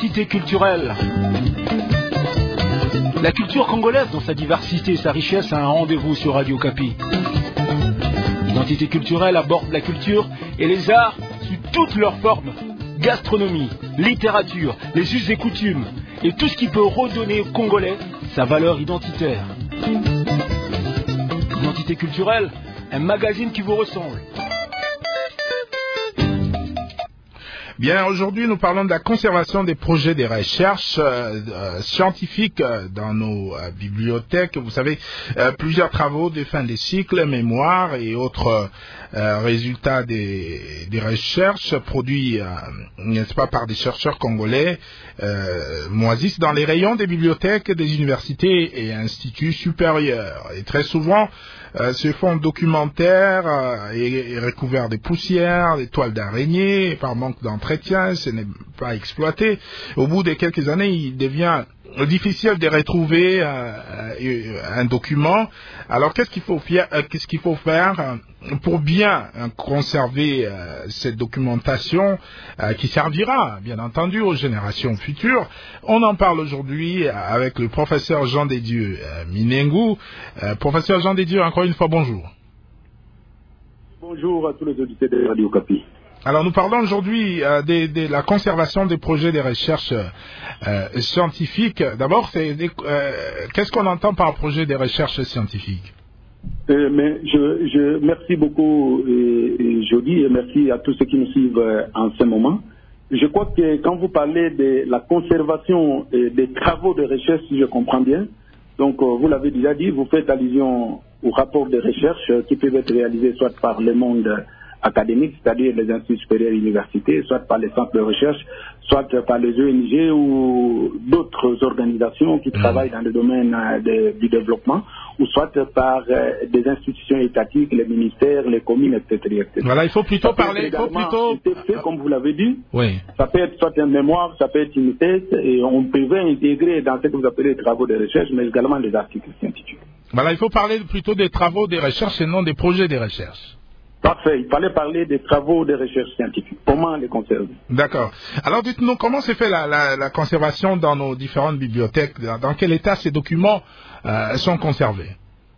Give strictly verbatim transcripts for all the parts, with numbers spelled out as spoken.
Identité culturelle. La culture congolaise, dans sa diversité et sa richesse, a un rendez-vous sur Radio Okapi. Identité culturelle aborde la culture et les arts sous toutes leurs formes. Gastronomie, littérature, les us et coutumes, et tout ce qui peut redonner aux Congolais sa valeur identitaire. Identité culturelle, un magazine qui vous ressemble. Bien, aujourd'hui, nous parlons de la conservation des projets des recherches euh, euh, scientifiques euh, dans nos euh, bibliothèques. Vous savez, euh, plusieurs travaux de fin des cycles, mémoires et autres euh, résultats des, des recherches produits, euh, n'est-ce pas, par des chercheurs congolais, euh, moisissent dans les rayons des bibliothèques, des universités et instituts supérieurs. Et très souvent, Euh, ce fonds documentaire euh, est, est recouvert des poussières, des toiles d'araignée, par manque d'entretien, ce n'est pas exploité. Au bout de quelques années, il devient difficile de retrouver euh, un document. Alors, qu'est-ce qu'il faut faire, euh, qu'est-ce qu'il faut faire euh, pour bien euh, conserver euh, cette documentation euh, qui servira, bien entendu, aux générations futures? On en parle aujourd'hui avec le professeur Jean Desdieux euh, Minengu. Euh, professeur Jean Desdieux, encore une fois, bonjour. Bonjour à tous les auditeurs de Radio Okapi. Alors, nous parlons aujourd'hui euh, de, de la conservation des projets de recherche euh, scientifiques. D'abord, c'est des, euh, qu'est-ce qu'on entend par projet de recherche scientifique? euh, mais je, je merci beaucoup, et, et Jody, et merci à tous ceux qui nous suivent euh, en ce moment. Je crois que quand vous parlez de la conservation et des travaux de recherche, si je comprends bien, donc euh, vous l'avez déjà dit, vous faites allusion aux rapports de recherche euh, qui peuvent être réalisés soit par le monde académiques, c'est-à-dire les instituts supérieurs et universités, soit par les centres de recherche, soit par les O N G ou d'autres organisations qui mmh. travaillent dans le domaine de, du développement, ou soit par euh, des institutions étatiques, les ministères, les communes, et cetera et cetera. Voilà, il faut plutôt parler, il faut plutôt... Fait, comme vous l'avez dit, oui. Ça peut être soit un mémoire, ça peut être une thèse, et on peut intégrer dans ce que vous appelez les travaux de recherche, mais également des articles scientifiques. Voilà, il faut parler plutôt des travaux de recherche et non des projets de recherche. Parfait. Il fallait parler des travaux de recherche scientifique. Comment les conserver? D'accord. Alors, dites-nous, comment se fait la, la, la conservation dans nos différentes bibliothèques? Dans quel état ces documents euh, sont conservés?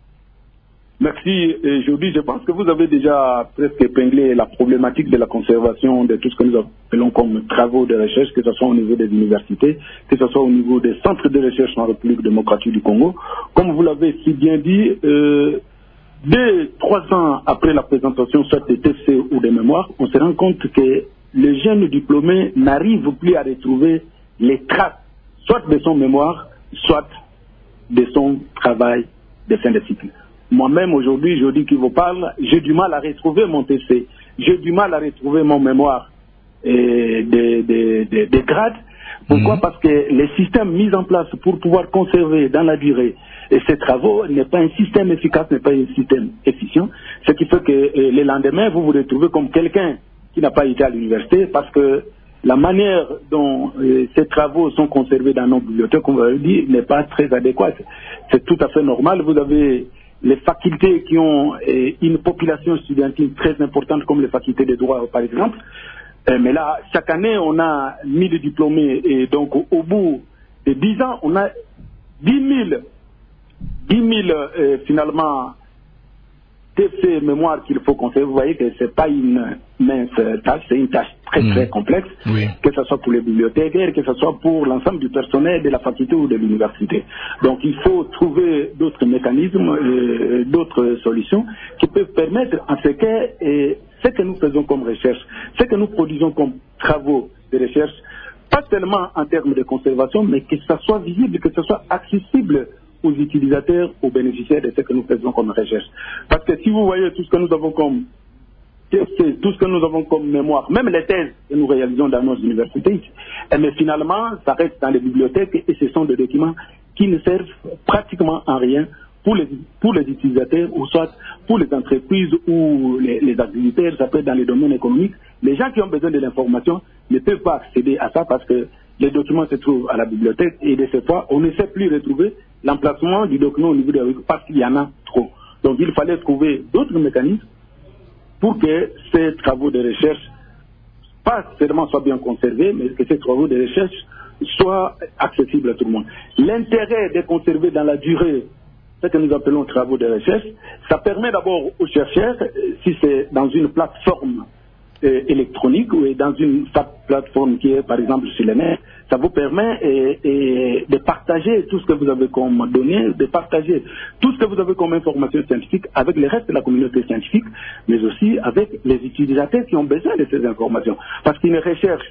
Merci. Aujourd'hui, je pense que vous avez déjà presque épinglé la problématique de la conservation de tout ce que nous appelons comme travaux de recherche, que ce soit au niveau des universités, que ce soit au niveau des centres de recherche en République démocratique du Congo. Comme vous l'avez si bien dit, euh, deux, trois ans après la présentation soit des T C ou des mémoires, on se rend compte que les jeunes diplômés n'arrivent plus à retrouver les traces, soit de son mémoire, soit de son travail de fin de cycle. Moi-même, aujourd'hui, je dis qu'il vous parle, j'ai du mal à retrouver mon T C, j'ai du mal à retrouver mon mémoire et des, des, des, des grades. Pourquoi? Mmh. Parce que les systèmes mis en place pour pouvoir conserver dans la durée et ces travaux n'est pas un système efficace, n'est pas un système efficient, ce qui fait que euh, le lendemain, vous vous retrouvez comme quelqu'un qui n'a pas été à l'université parce que la manière dont euh, ces travaux sont conservés dans nos bibliothèques, comme vous l'avez dit, n'est pas très adéquate. C'est tout à fait normal. Vous avez les facultés qui ont euh, une population studentine très importante comme les facultés de droit, par exemple. Euh, mais là, chaque année, on a mille diplômés et donc au, au bout de dix ans, on a dix mille euh, finalement T C mémoire qu'il faut conserver. Vous voyez que ce n'est pas une mince tâche, c'est une tâche très très mmh. complexe, oui. que ce soit pour les bibliothécaires, que ce soit pour l'ensemble du personnel de la faculté ou de l'université. Donc il faut trouver d'autres mécanismes, euh, d'autres solutions qui peuvent permettre en ce que et, ce que nous faisons comme recherche, ce que nous produisons comme travaux de recherche, pas seulement en termes de conservation, mais que ça soit visible, que ce soit accessible aux utilisateurs, aux bénéficiaires de ce que nous faisons comme recherche. Parce que si vous voyez tout ce que nous avons comme tout ce que nous avons comme mémoire, même les thèses que nous réalisons dans nos universités, mais finalement, ça reste dans les bibliothèques et ce sont des documents qui ne servent pratiquement en rien pour les, pour les utilisateurs ou soit pour les entreprises ou les, les agriculteurs, ça peut être dans les domaines économiques. Les gens qui ont besoin de l'information ne peuvent pas accéder à ça parce que les documents se trouvent à la bibliothèque et de cette fois, on ne sait plus retrouver l'emplacement du document au niveau de la bibliothèque parce qu'il y en a trop. Donc il fallait trouver d'autres mécanismes pour que ces travaux de recherche, pas seulement soient bien conservés, mais que ces travaux de recherche soit accessible à tout le monde. L'intérêt de conserver dans la durée ce que nous appelons travaux de recherche, ça permet d'abord aux chercheurs, si c'est dans une plateforme euh, électronique ou dans une plateforme qui est par exemple sur le net, ça vous permet et, et de partager tout ce que vous avez comme données, de partager tout ce que vous avez comme information scientifique avec le reste de la communauté scientifique, mais aussi avec les utilisateurs qui ont besoin de ces informations. Parce qu'une recherche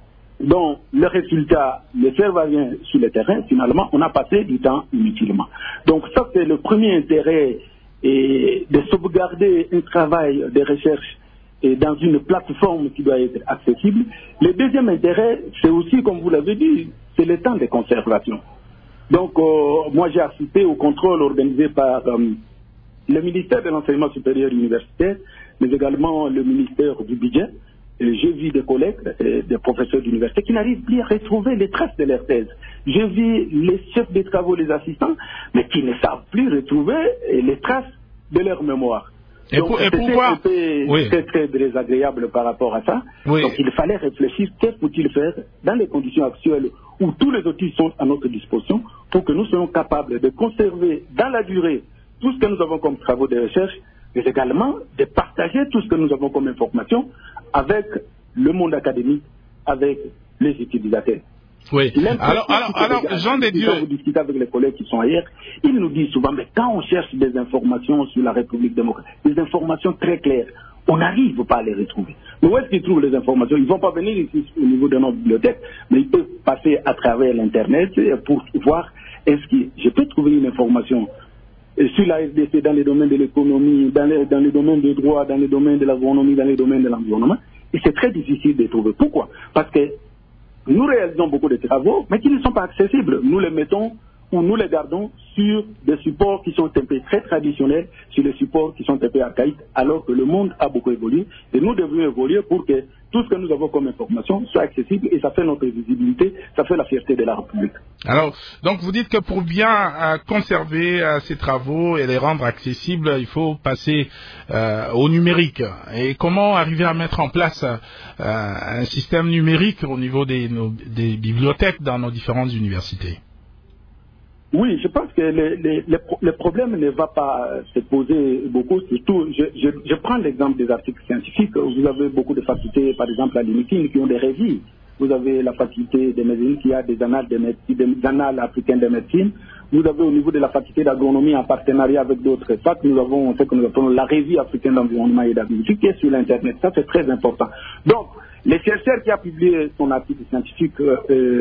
dont le résultat ne sert à rien sur le terrain, finalement, on a passé du temps inutilement. Donc ça, c'est le premier intérêt, et de sauvegarder un travail de recherche et dans une plateforme qui doit être accessible. Le deuxième intérêt, c'est aussi, comme vous l'avez dit, c'est le temps de conservation. Donc, euh, moi, j'ai assisté au contrôle organisé par euh, le ministère de l'Enseignement supérieur universitaire, mais également le ministère du Budget. J'ai vu des collègues, des professeurs d'université qui n'arrivent plus à retrouver les traces de leur thèse. J'ai vu les chefs de travaux, les assistants, mais qui ne savent plus retrouver les traces de leur mémoire. Et, Donc, pour, et c'était pourquoi un peu oui. très, très désagréable par rapport à ça. Oui. Donc il fallait réfléchir, qu'est-ce faut-il faire dans les conditions actuelles où tous les outils sont à notre disposition pour que nous soyons capables de conserver dans la durée tout ce que nous avons comme travaux de recherche, mais également de partager tout ce que nous avons comme information avec le monde académique, avec les utilisateurs. Oui. Alors, alors, alors, Jean de Dieu. Quand vous discutez avec les collègues qui sont ailleurs, ils nous disent souvent, mais quand on cherche des informations sur la République démocratique, des informations très claires, on n'arrive pas à les retrouver. Mais où est-ce qu'ils trouvent les informations? Ils ne vont pas venir ici au niveau de notre bibliothèque, mais ils peuvent passer à travers l'Internet pour voir est-ce que je peux trouver une information sur la S D C dans les domaines de l'économie, dans les, dans les domaines des droits, dans les domaines de l'agronomie, dans les domaines de l'environnement. Et c'est très difficile de trouver. Pourquoi? Parce que nous réalisons beaucoup de travaux, mais qui ne sont pas accessibles. Nous les mettons ou nous les gardons sur des supports qui sont un peu très traditionnels, sur des supports qui sont un peu archaïques, alors que le monde a beaucoup évolué. Et nous devons évoluer pour que tout ce que nous avons comme information soit accessible, et ça fait notre visibilité, ça fait la fierté de la République. Alors, donc vous dites que pour bien euh, conserver euh, ces travaux et les rendre accessibles, il faut passer euh, au numérique. Et comment arriver à mettre en place euh, un système numérique au niveau des, nos, des bibliothèques dans nos différentes universités? Oui, je pense que le, le, le, le problème ne va pas se poser beaucoup. Surtout, je, je, je prends l'exemple des articles scientifiques. Vous avez beaucoup de facultés, par exemple à l'U N I C I N, qui ont des revues. Vous avez la faculté de médecine qui a des annales, de médecine, des annales africaines de médecine. Vous avez au niveau de la faculté d'agronomie en partenariat avec d'autres facs, nous avons ce que nous appelons la revue africaine d'environnement et d'agriculture qui est sur l'Internet. Ça, c'est très important. Donc, le chercheur qui a publié son article scientifique euh,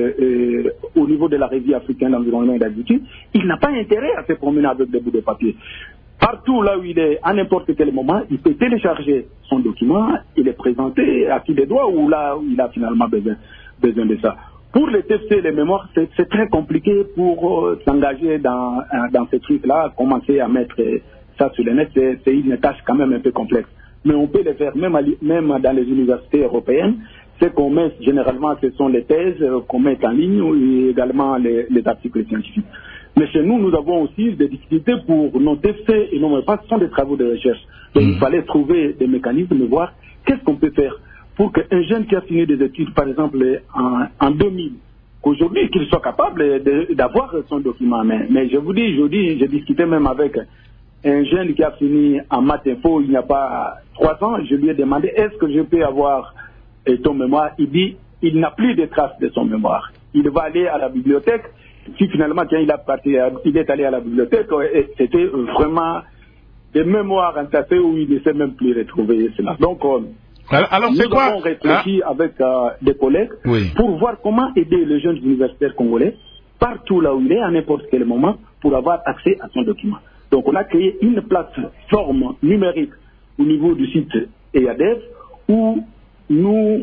euh, au niveau de la revue africaine d'environnement et d'agriculture, il n'a pas intérêt à se promener avec des bouts de papier. Partout là où il est, à n'importe quel moment, il peut télécharger son document et le présenter à qui des doigts ou là où il a finalement besoin, besoin de ça. Pour les T F C, les mémoires, c'est, c'est très compliqué pour euh, s'engager dans, dans ces trucs-là, commencer à mettre ça sur le net, c'est, c'est une tâche quand même un peu complexe. Mais on peut le faire même, à, même dans les universités européennes. Ce qu'on met généralement, ce sont les thèses qu'on met en ligne et également les, les articles scientifiques. Mais chez nous, nous avons aussi des difficultés pour nos T F C et nos mémoires, ce sont des travaux de recherche. Donc mmh. il fallait trouver des mécanismes, voir qu'est-ce qu'on peut faire pour qu'un jeune qui a fini des études, par exemple en, en deux mille, qu'aujourd'hui, qu'il soit capable de, d'avoir son document en main. Mais je vous dis, aujourd'hui, j'ai discuté même avec un jeune qui a fini en maths info il n'y a pas trois ans, je lui ai demandé est-ce que je peux avoir ton mémoire. Il dit il n'a plus de traces de son mémoire. Il va aller à la bibliothèque. Si finalement quand il, a parti, il est allé à la bibliothèque, c'était vraiment des mémoires entassées où il ne sait même plus retrouver cela. Donc alors, alors nous c'est quoi avons réfléchi ah. avec euh, des collègues oui. pour voir comment aider les jeunes universitaires congolais partout là où il est, à n'importe quel moment, pour avoir accès à son document. Donc on a créé une plateforme numérique au niveau du site E A D E F où nous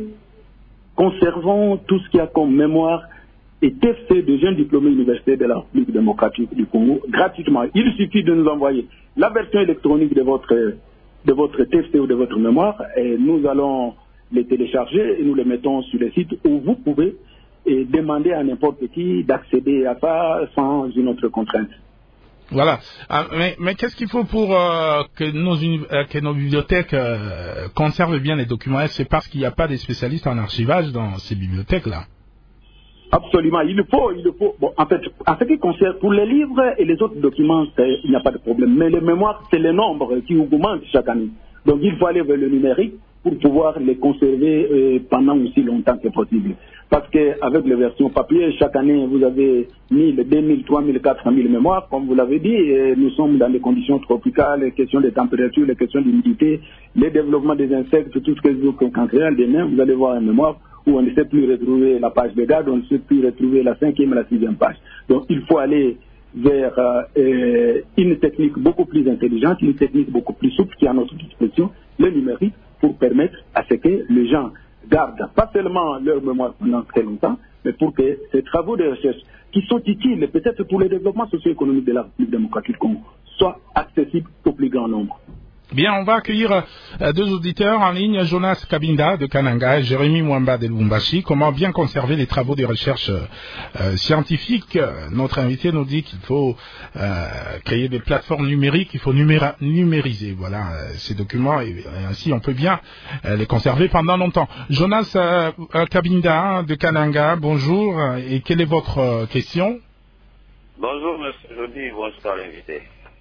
conservons tout ce qu'il y a comme mémoire et T F C de jeunes diplômés universitaires de la République démocratique du Congo gratuitement. Il suffit de nous envoyer la version électronique de votre, de votre T F C ou de votre mémoire et nous allons les télécharger et nous les mettons sur le site où vous pouvez et demander à n'importe qui d'accéder à ça sans une autre contrainte. Voilà. Ah, mais, mais qu'est-ce qu'il faut pour euh, que, nos uni- euh, que nos bibliothèques euh, conservent bien les documents? C'est parce qu'il n'y a pas des spécialistes en archivage dans ces bibliothèques-là? Absolument, il le faut, il le faut. Bon, en fait, en ce qui concerne pour les livres et les autres documents, il n'y a pas de problème. Mais les mémoires, c'est le nombre qui augmente chaque année. Donc il faut aller vers le numérique pour pouvoir les conserver euh, pendant aussi longtemps que possible. Parce qu'avec les versions papier, chaque année, vous avez mille, deux mille, trois mille, quatre mille mémoires. Comme vous l'avez dit, et nous sommes dans des conditions tropicales, les questions de température, les questions d'humidité, les développements des insectes, tout ce que vous rencontrez demain, vous allez voir une mémoire où on ne sait plus retrouver la page de garde, on ne sait plus retrouver la cinquième et la sixième page. Donc il faut aller vers euh, une technique beaucoup plus intelligente, une technique beaucoup plus souple qui est à notre disposition, le numérique, pour permettre à ce que les gens gardent pas seulement leur mémoire pendant très longtemps, mais pour que ces travaux de recherche qui sont utiles peut-être pour le développement socio-économique de la République démocratique du Congo soient accessibles au plus grand nombre. Bien, on va accueillir euh, deux auditeurs en ligne, Jonas Kabinda de Kananga et Jérémy Mwamba de Lubumbashi. Comment bien conserver les travaux de recherche euh, scientifiques? Notre invité nous dit qu'il faut euh, créer des plateformes numériques, il faut numéra- numériser voilà, euh, ces documents et, et ainsi on peut bien euh, les conserver pendant longtemps. Jonas euh, euh, Kabinda de Kananga, bonjour, et quelle est votre euh, question? Bonjour monsieur Jody, bonjour à l'invité.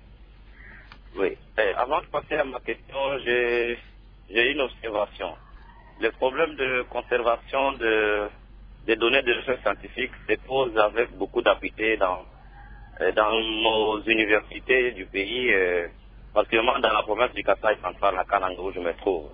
Oui. Eh, avant de passer à ma question, j'ai, j'ai une observation. Le problème de conservation de, des données de recherche scientifique se pose avec beaucoup d'acuité dans, dans nos universités du pays, euh, particulièrement dans la province du Kasaï central, à Kananga, où je me trouve.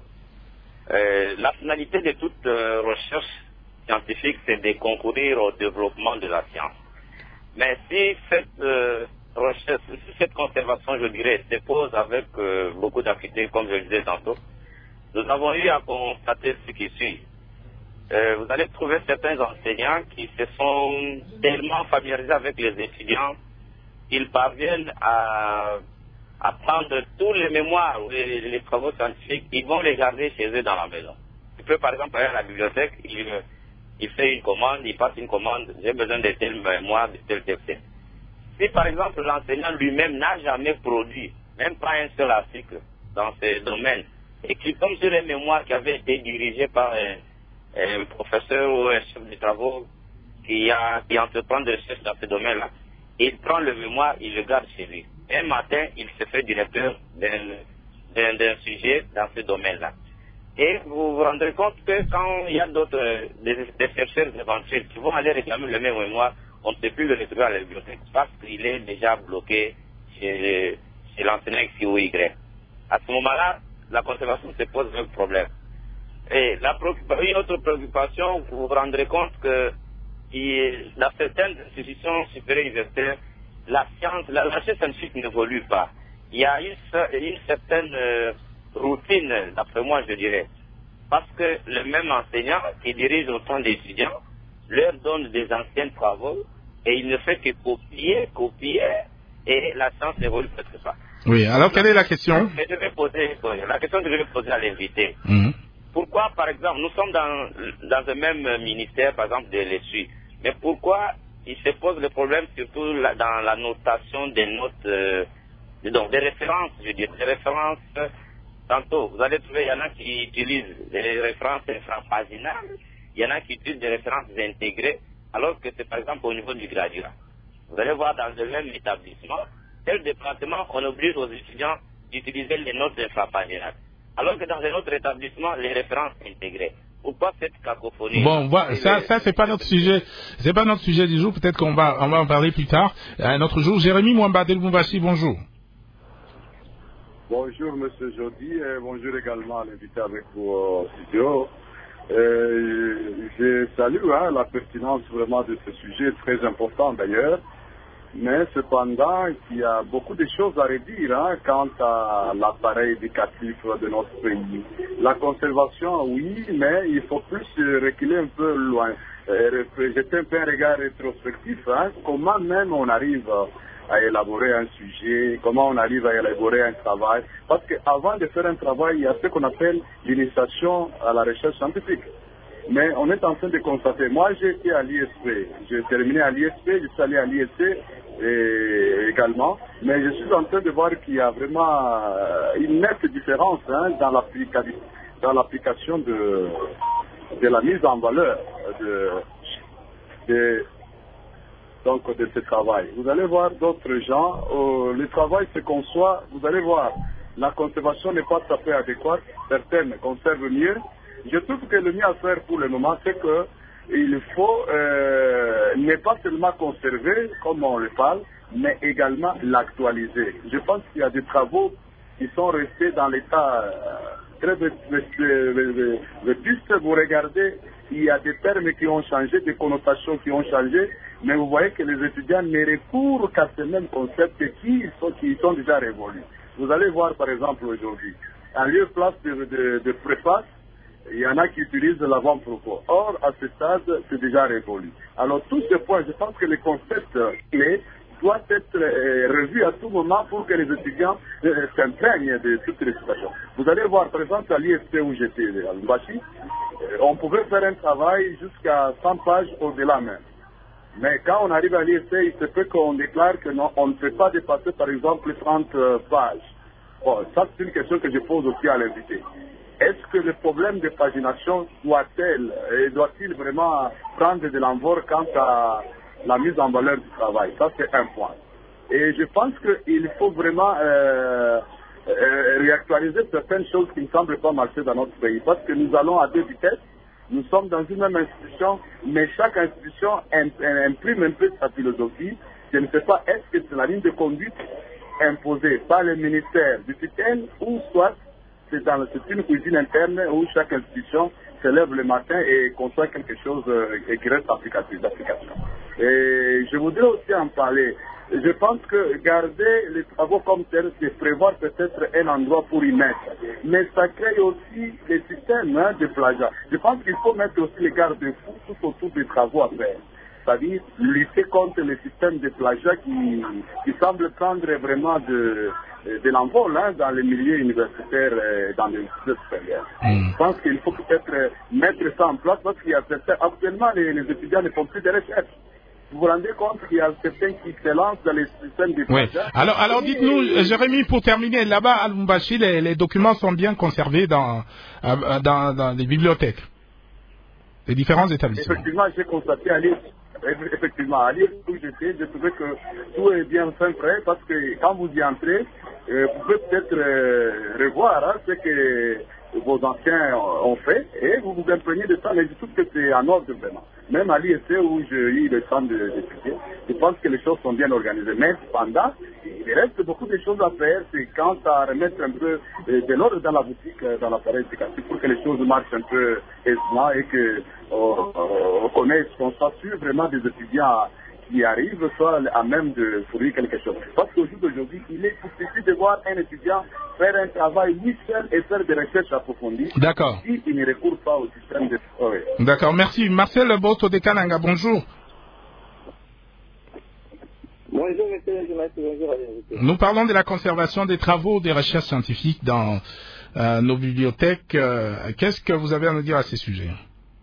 Euh, la finalité de toute euh, recherche scientifique, c'est de concourir au développement de la science. Mais si cette euh, recherche, cette conservation, je dirais, se pose avec euh, beaucoup d'acuité, comme je le disais tantôt, nous avons eu à constater ce qui suit. Euh, vous allez trouver certains enseignants qui se sont tellement familiarisés avec les étudiants qu'ils parviennent à, à prendre tous les mémoires ou les, les travaux scientifiques, ils vont les garder chez eux dans la maison. Il peut par exemple aller à la bibliothèque, il, il fait une commande, il passe une commande, j'ai besoin de telle mémoire, de tel texte. Si par exemple l'enseignant lui-même n'a jamais produit, même pas un seul article dans ce domaine, et qui tombe sur une mémoire qui avait été dirigée par un, un professeur ou un chef de travaux qui, a, qui entreprend des recherches dans ce domaine-là, il prend le mémoire, il le garde chez lui. Un matin, il se fait directeur d'un, d'un, d'un sujet dans ce domaine-là. Et vous vous rendrez compte que quand il y a d'autres, des, des chercheurs éventuels qui vont aller réclamer le même mémoire, on ne peut plus le retrouver à la bibliothèque parce qu'il est déjà bloqué chez, chez l'enseignant X ou Y. À ce moment-là, la conservation se pose un problème. Et la une autre préoccupation, vous vous rendrez compte que il, dans certaines institutions supérieures universitaires, la science, la, la recherche scientifique n'évolue pas. Il y a une, une certaine euh, routine, d'après moi, je dirais. Parce que le même enseignant qui dirige autant d'étudiants leur donne des anciens travaux et il ne fait que copier, copier et la science n'évolue presque pas. Oui, alors quelle est la question? Je vais poser, la question que je vais poser à l'invité. Mmh. Pourquoi, par exemple, nous sommes dans, dans un même ministère, par exemple, de l'E S U, mais pourquoi il se pose le problème surtout la, dans la notation des notes, euh, donc des références, je veux dire, des références, tantôt, vous allez trouver, il y en a qui utilisent des références infrapaginales, il y en a qui utilisent des références intégrées, alors que c'est par exemple au niveau du graduat. Vous allez voir dans le même établissement, tel département, on oblige aux étudiants d'utiliser les notes infrapaginales. Alors que dans un autre établissement, les références intégrées. Pourquoi cette cacophonie? Bon, voilà, ça, ça c'est pas notre sujet, c'est pas notre sujet du jour. Peut-être qu'on va, on va en parler plus tard, un autre jour. Jérémy Mwamba de Lubumbashi, bonjour. Bonjour Monsieur Jody et bonjour également à l'invité avec vous au studio. Euh, je salue hein, la pertinence vraiment de ce sujet très important d'ailleurs. Mais cependant, il y a beaucoup de choses à redire hein, quant à l'appareil éducatif de notre pays. La conservation, oui, mais il faut plus reculer un peu loin, euh, jeter un peu un regard rétrospectif. Hein, comment même on arrive à élaborer un sujet, comment on arrive à élaborer un travail. Parce qu'avant de faire un travail, il y a ce qu'on appelle l'initiation à la recherche scientifique. Mais on est en train de constater, moi j'ai été à l'I S P, j'ai terminé à l'I S P, je suis allé à l'I S C et également, mais je suis en train de voir qu'il y a vraiment une nette différence hein, dans l'application, dans l'application de, de la mise en valeur de, de, donc, de ce travail. Vous allez voir d'autres gens, euh, le travail se conçoit, vous allez voir, la conservation n'est pas tout à fait adéquate, certaines conservent mieux. Je trouve que le mieux à faire pour le moment, c'est que il faut euh, ne pas seulement conserver, comme on le parle, mais également l'actualiser. Je pense qu'il y a des travaux qui sont restés dans l'état euh, très vétuste. Vous regardez, il y a des termes qui ont changé, des connotations qui ont changé, mais vous voyez que les étudiants ne recourent qu'à ces mêmes concepts qui sont, qui sont déjà révolus. Vous allez voir par exemple aujourd'hui, en lieu de place de, de, de préface, il y en a qui utilisent l'avant-propos. Or, à ce stade, c'est déjà révolu. Alors, tous ces points, je pense que les concepts clés doivent être euh, revus à tout moment pour que les étudiants euh, s'imprègnent de toutes les situations. Vous allez voir, par exemple, à l'I S P où j'étais, à Lumbashi, euh, on pouvait faire un travail jusqu'à cent pages au-delà même. Mais quand on arrive à l'I S P, il se peut qu'on déclare que non, on ne peut pas dépasser, par exemple, trente pages. Bon, ça, c'est une question que je pose aussi à l'invité. Est-ce que le problème de pagination doit-elle et doit-il vraiment prendre de l'envol quant à la mise en valeur du travail? Ça, c'est un point. Et je pense qu'il faut vraiment euh, euh, réactualiser certaines choses qui ne semblent pas marcher dans notre pays. Parce que nous allons à deux vitesses. Nous sommes dans une même institution, mais chaque institution imprime un peu sa philosophie. Je ne sais pas, est-ce que c'est la ligne de conduite imposée par le ministère du tutelle ou soit c'est dans c'est une cuisine interne où chaque institution se lève le matin et conçoit quelque chose euh, qui reste applicatif, d'application. Et je voudrais aussi en parler. Je pense que garder les travaux comme tels, c'est prévoir peut-être un endroit pour y mettre. Mais ça crée aussi des systèmes hein, de plagiat. Je pense qu'il faut mettre aussi les garde-fous tout autour des travaux à faire. C'est-à-dire lutter contre les systèmes de plagiat qui, qui semblent prendre vraiment de, de l'envol hein, dans les milieux universitaires et dans les instituts supérieurs. Mm. Je pense qu'il faut peut-être mettre ça en place parce qu'il y a certains... Actuellement, les, les étudiants ne font plus de recherche. Vous vous rendez compte qu'il y a certains qui se lancent dans les systèmes de plagiat. Oui. Alors, alors dites-nous, et... Jérémy, pour terminer, là-bas à Lumbashi, les, les documents sont bien conservés dans, dans, dans les bibliothèques, les différents établissements. Effectivement, j'ai constaté à l'I S P. Effectivement, à l'I S P où j'étais, j'ai trouvé que tout est bien fin prêt parce que quand vous y entrez, euh, vous pouvez peut-être euh, revoir hein, ce que vos anciens ont fait et vous vous imprégnez de ça, mais je trouve que c'est en ordre vraiment. Même à l'I S P où j'ai eu le temps d'étudier, je pense que les choses sont bien organisées. Mais cependant, il reste beaucoup de choses à faire, c'est quand à remettre un peu de l'ordre dans la boutique, dans l'appareil éducatif pour que les choses marchent un peu aisément et que on, on connaisse, qu'on soit sûr vraiment des étudiants qui arrivent, soit à même de fournir quelque chose. Parce qu'au jour d'aujourd'hui, il est difficile de voir un étudiant faire un travail lui seul et faire des recherches approfondies. D'accord. Si il ne recourt pas au système de... Oh, oui. D'accord, merci. Marcel Boto de Kananga, bonjour. Bonjour, monsieur le journaliste, bonjour à l'invité. Nous parlons de la conservation des travaux des recherches scientifiques dans euh, nos bibliothèques. Euh, qu'est-ce que vous avez à nous dire à ces sujets?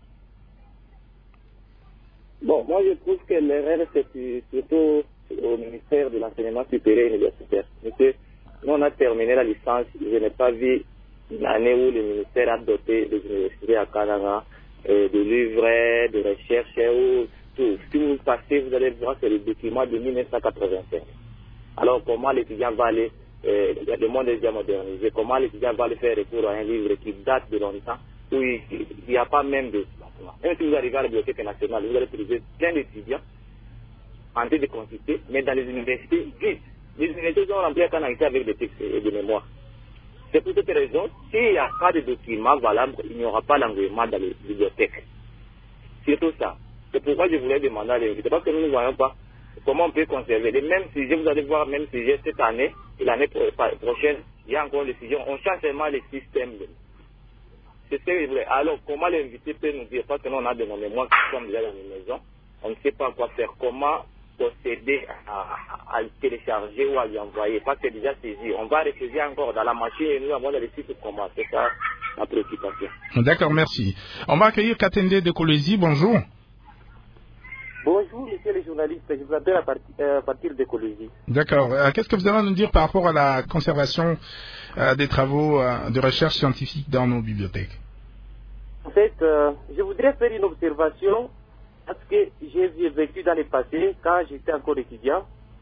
Bon, moi je trouve que l'erreur c'est surtout au ministère de l'enseignement supérieur et universitaire. Monsieur, nous on a terminé la licence, je n'ai pas vu l'année où le ministère a doté des universités à Kananga euh, de livres, de recherche ou tout. Si vous passez, vous allez voir c'est le document de mille neuf cent quatre-vingt-cinq. Alors comment l'étudiant va aller, euh, le monde est déjà modernisé, comment l'étudiant va aller faire recours à un livre qui date de longtemps où il n'y a pas même de... Même si vous arrivez à la Bibliothèque nationale, vous allez trouver plein d'étudiants en train de consulter, mais dans les universités, vite. Les universités sont remplies à Kananga avec des textes et des mémoires. C'est pour cette raison, s'il n'y a pas de documents valables, il n'y aura pas d'engouement dans les bibliothèques. C'est tout ça. C'est pourquoi je voulais demander à l'invité, parce que nous ne voyons pas comment on peut conserver les mêmes sujets. Vous allez voir même sujet cette année et l'année prochaine, il y a encore des sujets. On change seulement les systèmes. C'est ce que je voulais. Alors, comment l'invité peut nous dire, parce que nous on a de nos mémoires qui sont déjà dans les maisons, on ne sait pas quoi faire, comment procéder à, à, à le télécharger ou à lui envoyer, parce que c'est déjà saisi. On va ressaisir encore dans la machine et nous avons les sites comment. C'est ça la préoccupation. D'accord, merci. On va accueillir Katende de Kolwezi, bonjour. Bonjour, monsieur le journaliste, je vous appelle à partir, euh, à partir de Kolwezi. D'accord. Euh, qu'est-ce que vous avez à nous dire par rapport à la conservation euh, des travaux euh, de recherche scientifique dans nos bibliothèques? En fait, euh, je voudrais faire une observation Parce que j'ai vécu dans le passé, quand j'étais encore étudiant,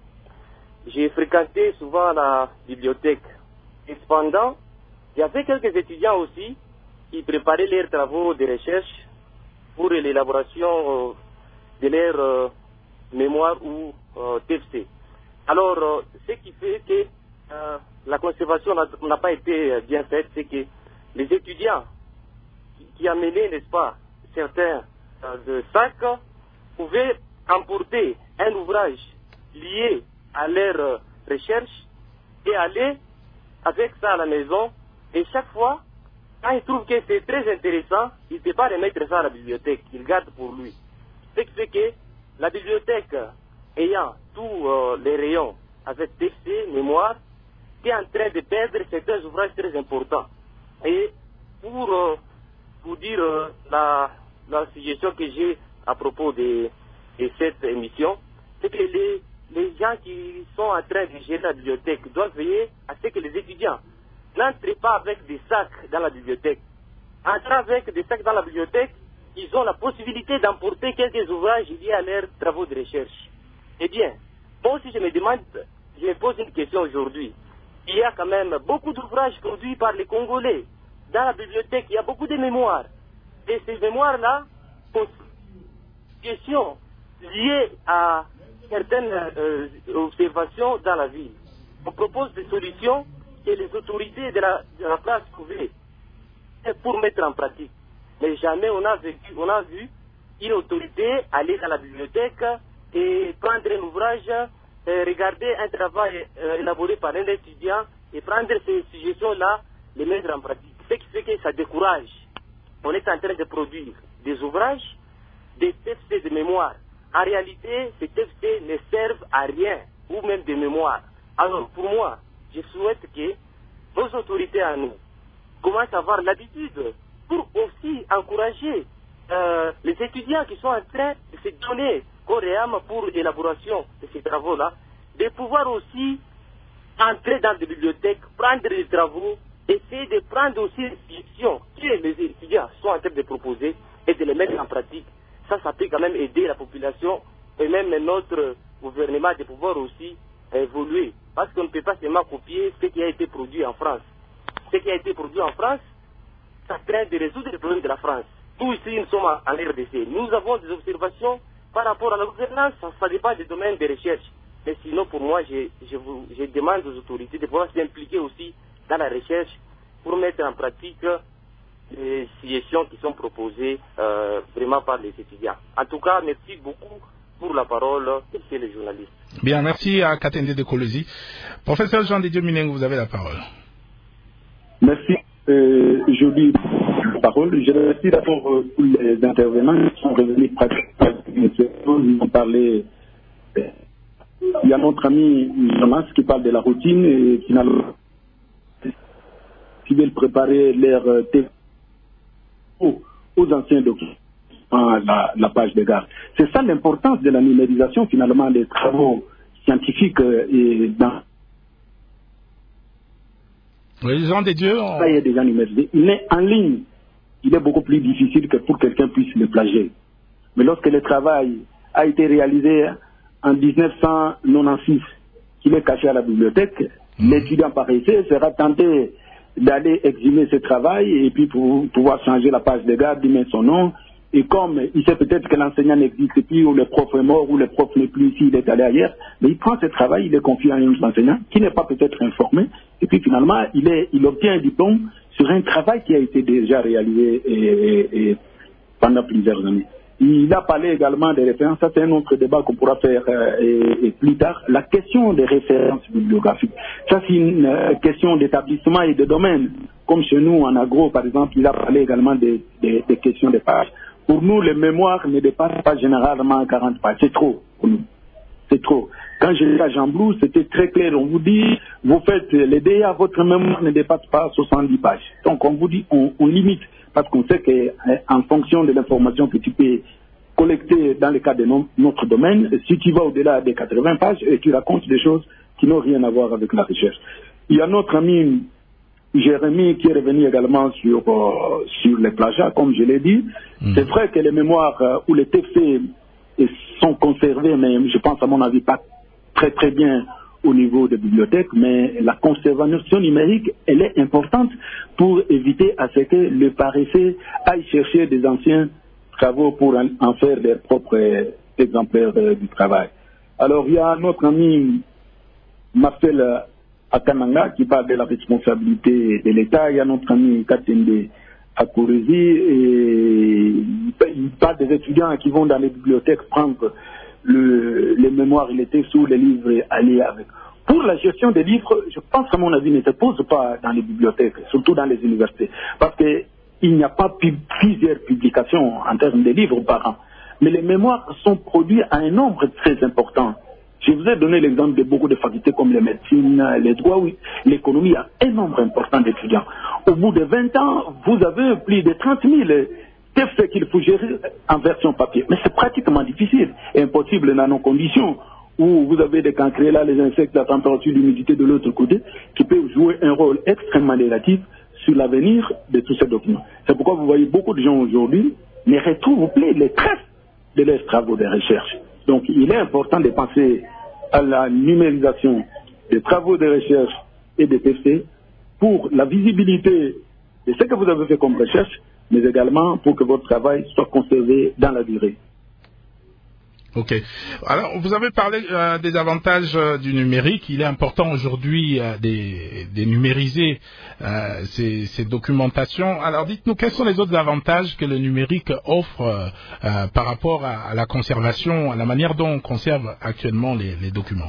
j'ai fréquenté souvent la bibliothèque. Et cependant, il y avait quelques étudiants aussi qui préparaient leurs travaux de recherche pour l'élaboration euh, de leur euh, mémoire ou euh, T F C. Alors, euh, ce qui fait que euh, la conservation n'a pas été bien faite, c'est que les étudiants qui, qui amenaient, n'est-ce pas, certains euh, de sacs, pouvaient emporter un ouvrage lié à leur euh, recherche et aller avec ça à la maison. Et chaque fois, quand il trouve que c'est très intéressant, il ne peut pas remettre ça à la bibliothèque, il garde pour lui. Ce qui fait que la bibliothèque, ayant tous euh, les rayons avec T F C, mémoire, est en train de perdre certains ouvrages très importants. Et pour euh, vous dire euh, la, la suggestion que j'ai à propos de, de cette émission, c'est que les, les gens qui sont en train de gérer la bibliothèque doivent veiller à ce que les étudiants n'entrent pas avec des sacs dans la bibliothèque. Entrant avec des sacs dans la bibliothèque, ils ont la possibilité d'emporter quelques ouvrages liés à leurs travaux de recherche. Eh bien, moi aussi je me demande, je me pose une question aujourd'hui. Il y a quand même beaucoup d'ouvrages produits par les Congolais. Dans la bibliothèque, il y a beaucoup de mémoires. Et ces mémoires-là sont des questions liées à certaines euh, observations dans la ville. On propose des solutions que les autorités de la, de la place pouvaient pour mettre en pratique. Mais jamais on a, vécu, on a vu une autorité aller dans la bibliothèque et prendre un ouvrage, et regarder un travail euh, élaboré par un étudiant et prendre ces suggestions-là, les mettre en pratique. Ce qui fait que ça décourage. On est en train de produire des ouvrages, des T F C de mémoire. En réalité, ces T F C ne servent à rien, ou même de mémoire. Alors, pour moi, je souhaite que nos autorités à nous commencent à avoir l'habitude pour aussi encourager euh, les étudiants qui sont en train de se donner corps et âme pour l'élaboration de ces travaux-là, de pouvoir aussi entrer dans des bibliothèques, prendre des travaux, essayer de prendre aussi les solutions que les étudiants sont en train de proposer et de les mettre en pratique. Ça, ça peut quand même aider la population et même notre gouvernement de pouvoir aussi évoluer. Parce qu'on ne peut pas seulement copier ce qui a été produit en France. Ce qui a été produit en France, ça train de résoudre les problèmes de la France. Nous ici, nous sommes en R D C. Nous avons des observations par rapport à la gouvernance, ça, ça dépend des domaines de recherche. Mais sinon, pour moi, je, je, vous, je demande aux autorités de pouvoir s'impliquer aussi dans la recherche pour mettre en pratique les suggestions qui sont proposées euh, vraiment par les étudiants. En tout cas, merci beaucoup pour la parole, monsieur les journalistes. Bien, merci à Katende de Kolosi. Professeur Jean de Dieu Mineng, vous avez la parole. Merci. Euh, je dis la parole. Je remercie d'abord euh, tous les intervenants qui sont revenus pratiquement. Ils ont parlé. Il y a notre ami Jonas qui parle de la routine et finalement qui veulent préparer leur euh, aux, aux anciens documents. La, la page de garde. C'est ça l'importance de la numérisation finalement des travaux scientifiques euh, et dans les gens des dieux on... ça il est déjà numérisé. Mais en ligne, il est beaucoup plus difficile que pour quelqu'un puisse le plagier. Mais lorsque le travail a été réalisé en dix-neuf cent quatre-vingt-seize, qu'il est caché à la bibliothèque, mmh. l'étudiant par essai sera tenté d'aller exhumer ce travail et puis pour pouvoir changer la page de garde, y mettre son nom. Et comme il sait peut-être que l'enseignant n'existe plus, ou le prof est mort, ou le prof n'est plus ici, il est allé ailleurs, mais il prend ce travail, il le confie à un autre enseignant qui n'est pas peut-être informé, et puis finalement, il, est, il obtient un diplôme sur un travail qui a été déjà réalisé et, et, et pendant plusieurs années. Il a parlé également des références, ça c'est un autre débat qu'on pourra faire euh, et, et plus tard. La question des références bibliographiques, ça c'est une euh, question d'établissement et de domaine. Comme chez nous en agro, par exemple, il a parlé également des, des, des questions de pages. Pour nous, les mémoires ne dépassent pas généralement quarante pages. C'est trop pour nous. C'est trop. Quand j'étais à Jean Blou, c'était très clair. On vous dit, vous faites les D A, votre mémoire ne dépasse pas soixante-dix pages. Donc on vous dit, on, on limite, parce qu'on sait qu'en fonction de l'information que tu peux collecter dans le cadre de no, notre domaine, si tu vas au-delà des quatre-vingts pages, et tu racontes des choses qui n'ont rien à voir avec la recherche. Il y a notre ami Jérémy qui est revenu également sur, euh, sur les plagiats, comme je l'ai dit. Mmh. C'est vrai que les mémoires euh, ou les textes sont conservés, mais je pense à mon avis pas très très bien au niveau des bibliothèques, mais la conservation numérique, elle est importante pour éviter à ce que le paresseux aille chercher des anciens travaux pour en, en faire leurs propres euh, exemplaires euh, du travail. Alors, il y a notre ami Marcel Akananga qui parle de la responsabilité de l'État. Il y a notre ami Katende Akourezi et il parle des étudiants qui vont dans les bibliothèques prendre le, les mémoires, les textes ou les livres et aller avec. Pour la gestion des livres, je pense qu'à mon avis ne se pose pas dans les bibliothèques, surtout dans les universités, parce qu'il n'y a pas pu, plusieurs publications en termes de livres par an. Mais les mémoires sont produits à un nombre très important. Je vous ai donné l'exemple de beaucoup de facultés comme les médecines, les droits, oui. L'économie, il y a un nombre important d'étudiants. Au bout de vingt ans, vous avez plus de trente mille textes qu'il faut gérer en version papier. Mais c'est pratiquement difficile et impossible dans nos conditions où vous avez des cancrés là, les insectes, la température, l'humidité de l'autre côté, qui peuvent jouer un rôle extrêmement négatif sur l'avenir de tous ces documents. C'est pourquoi vous voyez beaucoup de gens aujourd'hui ne retrouvent plus les traces de leurs travaux de recherche. Donc il est important de penser à la numérisation des travaux de recherche et des T C pour la visibilité de ce que vous avez fait comme recherche, mais également pour que votre travail soit conservé dans la durée. Ok. Alors, vous avez parlé euh, des avantages euh, du numérique. Il est important aujourd'hui euh, de numériser euh, ces, ces documentations. Alors, dites-nous, quels sont les autres avantages que le numérique offre euh, euh, par rapport à, à la conservation, à la manière dont on conserve actuellement les, les documents?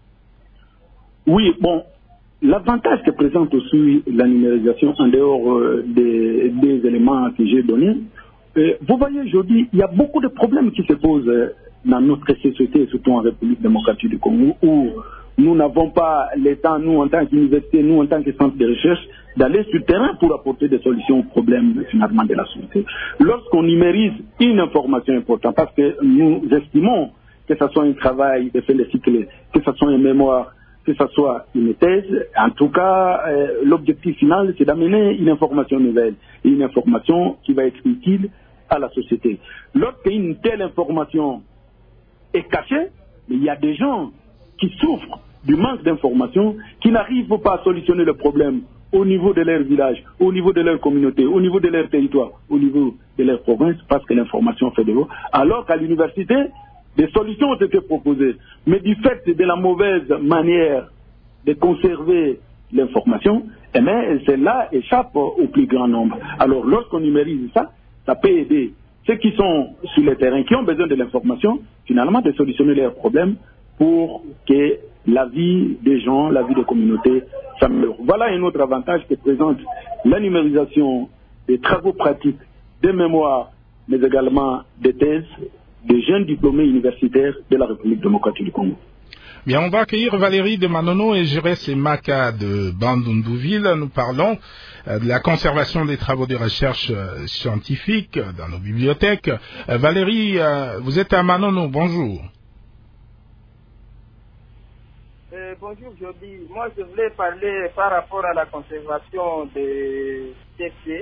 Oui, bon, l'avantage que présente aussi la numérisation en dehors euh, des, des éléments que j'ai donnés, euh, vous voyez aujourd'hui, il y a beaucoup de problèmes qui se posent euh, dans notre société, surtout en République démocratique du Congo, où nous n'avons pas le temps, nous en tant qu'université, nous en tant que centre de recherche, d'aller sur le terrain pour apporter des solutions aux problèmes finalement de la société. Lorsqu'on numérise une information importante, parce que nous estimons que ce soit un travail de fin de cycle, que ce soit une mémoire, que ce soit une thèse, en tout cas, euh, l'objectif final, c'est d'amener une information nouvelle, une information qui va être utile à la société. Lorsqu'une telle information est cachée, mais il y a des gens qui souffrent du manque d'information, qui n'arrivent pas à solutionner le problème au niveau de leur village, au niveau de leur communauté, au niveau de leur territoire, au niveau de leur province, parce que l'information fait de l'eau. Alors qu'à l'université, des solutions ont été proposées. Mais du fait de la mauvaise manière de conserver l'information, eh bien, celle-là échappe au plus grand nombre. Alors, lorsqu'on numérise ça, ça peut aider ceux qui sont sur le terrain, qui ont besoin de l'information, finalement, de solutionner leurs problèmes pour que la vie des gens, la vie des communautés s'améliore. Voilà un autre avantage que présente la numérisation des travaux pratiques, des mémoires, mais également des thèses des jeunes diplômés universitaires de la République démocratique du Congo. Bien, on va accueillir Valérie de Manono et Jérès Maka de Bandundouville. Nous parlons euh, de la conservation des travaux de recherche euh, scientifiques euh, dans nos bibliothèques. Euh, Valérie, euh, vous êtes à Manono, bonjour. Euh, bonjour Jody. Moi je voulais parler par rapport à la conservation des T C.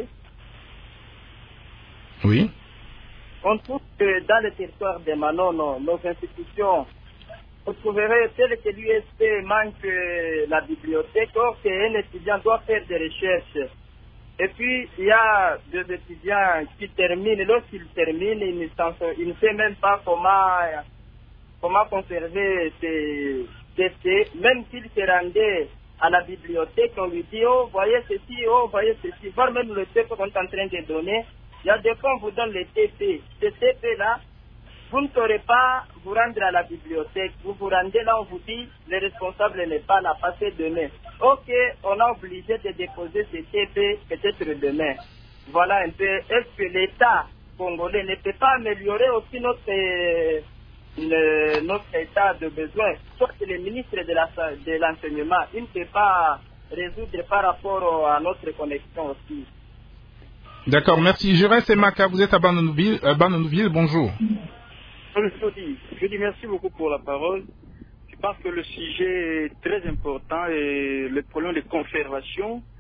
Oui. On trouve que dans le territoire de Manono, nos institutions, vous trouverez tel que l'U S P manque la bibliothèque, or qu'un étudiant doit faire des recherches. Et puis, il y a deux étudiants qui terminent, lorsqu'ils terminent, ils ne, ils ne savent même pas comment, comment conserver ces T C, même s'ils se rendaient à la bibliothèque, on lui dit, oh, voyez ceci, oh, voyez ceci, voire même le T P qu'on est en train de donner. Il y a des fois, on vous donne les T P. Ces T P-là, vous ne saurez pas vous rendre à la bibliothèque. Vous vous rendez là, on vous dit, le responsable n'est pas là, passez demain. Ok, on a obligé de déposer ces T P peut-être demain. Voilà un peu. Est-ce que l'État congolais ne peut pas améliorer aussi notre, le, notre état de besoin? Soit que le ministre de, la, de l'enseignement, il ne peut pas résoudre par rapport à notre connexion aussi. D'accord, merci. Jérès Maka, vous êtes à Bandundouville, euh, Bandundouville, bonjour. Je dis, je dis merci beaucoup pour la parole. Je pense que le sujet est très important et le problème de conservation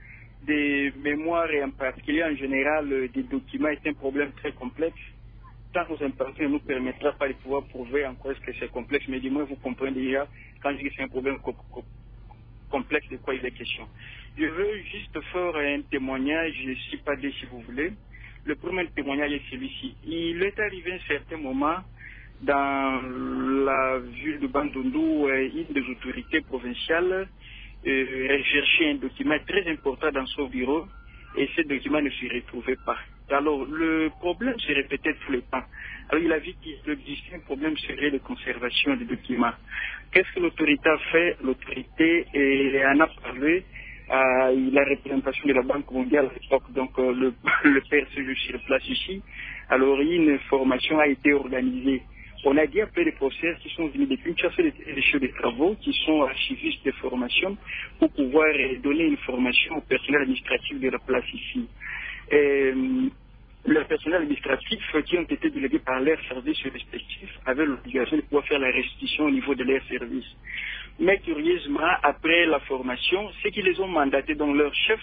des mémoires et en particulier en général euh, des documents est un problème très complexe. Tant que nos impartitions ne nous permettra pas de pouvoir prouver en quoi est-ce que c'est complexe, mais du moins vous comprenez déjà quand je dis que c'est un problème co co complexe de quoi il est question. Je veux juste faire un témoignage, je ne suis pas dit si vous voulez. Le premier témoignage est celui-ci. Il est arrivé à un certain moment dans la ville de Bandundu, une des autorités provinciales euh, recherchait un document très important dans son bureau et ce document ne s'y retrouvait pas. Alors le problème se répétait tous les temps. Alors il a vu qu'il existait un problème sérieux de conservation des documents. Qu'est-ce que l'autorité a fait? L'autorité en a parlé à la représentation de la Banque mondiale à l'époque, donc euh, le, le père se joue sur place ici. Alors une formation a été organisée. On a dit appeler les professeurs qui sont venus depuis une chasse des chefs de travaux, qui sont archivistes de formation, pour pouvoir euh, donner une formation au personnel administratif de la place ici. Et, le personnel administratif qui ont été délégués par leurs services respectifs avaient l'obligation de pouvoir faire la restitution au niveau de leurs services. Mais curieusement, après la formation, ceux qui les ont mandatés, dans leur chef,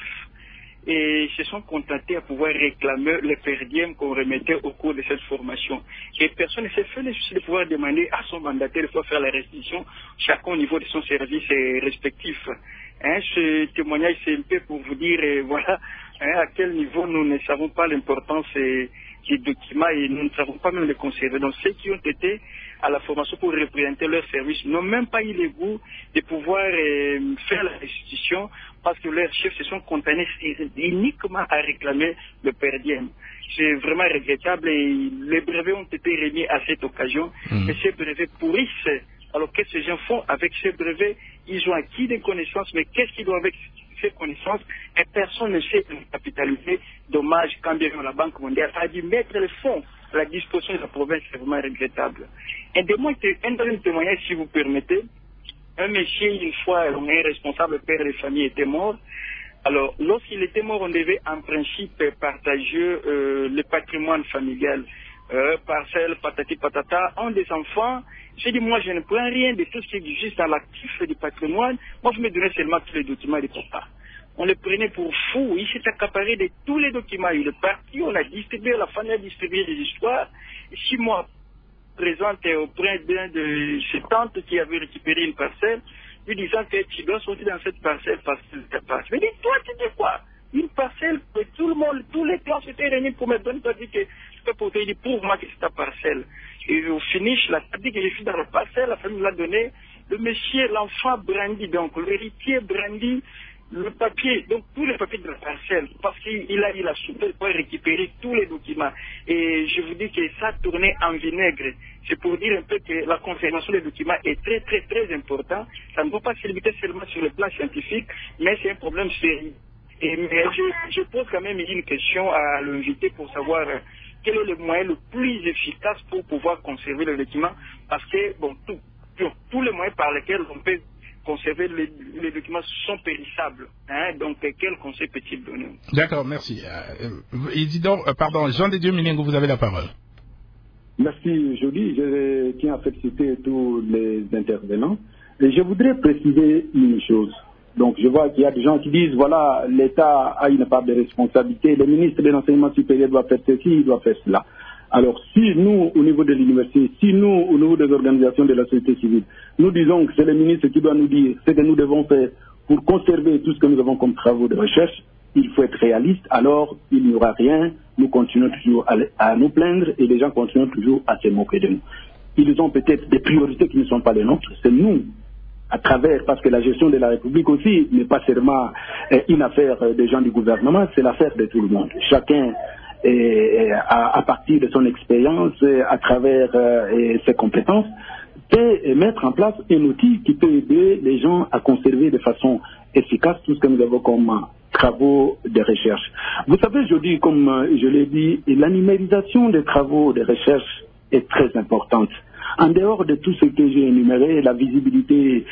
et se sont contentés à pouvoir réclamer les perdièmes qu'on remettait au cours de cette formation. Et personne ne s'est fait le souci de pouvoir demander à son mandataire de pouvoir faire la restitution, chacun au niveau de son service respectif. Hein, ce témoignage, c'est un peu pour vous dire, et voilà, hein, à quel niveau nous ne savons pas l'importance des documents et nous ne savons pas même les conserver. Donc ceux qui ont été à la formation pour représenter leur service n'ont même pas eu le goût de pouvoir euh, faire la restitution parce que leurs chefs se sont contentés uniquement à réclamer le perdième. C'est vraiment regrettable et les brevets ont été remis à cette occasion. Mmh. Et ces brevets pourrissent. Alors qu'est-ce que ces gens font avec ces brevets? Ils ont acquis des connaissances, mais qu'est-ce qu'ils doivent avec ces connaissances? Et personne ne sait les capitaliser. Dommage, quand bien la Banque mondiale a dû mettre les fonds à la disposition de la province, c'est vraiment regrettable. Un dernier témoignage, si vous permettez. Un monsieur, une fois, un responsable père de famille était mort. Alors, lorsqu'il était mort, on devait en principe partager euh, le patrimoine familial. Euh, parcelle, patati patata, ont des enfants. J'ai dit, moi, je ne prends rien de tout ce qui existe dans l'actif du patrimoine. Moi, je me donnais seulement tous les documents de papa. On le prenait pour fou. Il s'est accaparé de tous les documents. Il est parti, on a distribué, la famille a distribué des histoires. Six mois présente auprès d'un de ses tantes qui avait récupéré une parcelle, lui disant que tu dois sortir dans cette parcelle parce que tu passes. Mais dis-toi, tu dis quoi? Une parcelle que tout le monde, tous les clans s'étaient réunis pour me donner, tu as dit que je peux pour te dire, prouve-moi que c'est ta parcelle. Et au finish, la dit que je suis dans la parcelle, la famille l'a donné, le monsieur, l'enfant brandit, donc l'héritier brandit le papier, donc tous les papiers de la parcelle, parce qu'il a eu la souplesse pour récupérer tous les documents. Et je vous dis que ça tournait en vinaigre. C'est pour dire un peu que la conservation des documents est très très très important. Ça ne doit pas se limiter seulement sur le plan scientifique, mais c'est un problème sérieux. Et mais je, je pose quand même une question à l'invité pour savoir quel est le moyen le plus efficace pour pouvoir conserver les documents, parce que bon, tout, tout, tous les moyens par lesquels on peut conserver les, les documents sont périssables. Hein, donc, quel conseil peut-il donner? D'accord, merci. Euh, il dit donc, euh, pardon, Jean de Dieu Miningo, vous avez la parole. Merci, Jody. Je tiens à féliciter tous les intervenants. Et je voudrais préciser une chose. Donc, je vois qu'il y a des gens qui disent, voilà, l'État a une part de responsabilité, le ministre de l'enseignement supérieur doit faire ceci, il doit faire cela. Alors, si nous, au niveau de l'université, si nous, au niveau des organisations de la société civile, nous disons que c'est le ministre qui doit nous dire ce que nous devons faire pour conserver tout ce que nous avons comme travaux de recherche, il faut être réaliste, alors il n'y aura rien, nous continuons toujours à, à nous plaindre et les gens continuent toujours à se moquer de nous. Ils ont peut-être des priorités qui ne sont pas les nôtres, c'est nous, à travers, parce que la gestion de la République aussi n'est pas seulement euh, une affaire euh, des gens du gouvernement, c'est l'affaire de tout le monde. Chacun, euh, à, à partir de son expérience, euh, à travers euh, ses compétences, peut mettre en place un outil qui peut aider les gens à conserver de façon efficace tout ce que nous avons comme euh, travaux de recherche. Vous savez, je dis, comme euh, je l'ai dit, la numérisation des travaux de recherche est très importante. En dehors de tout ce que j'ai énuméré, la visibilité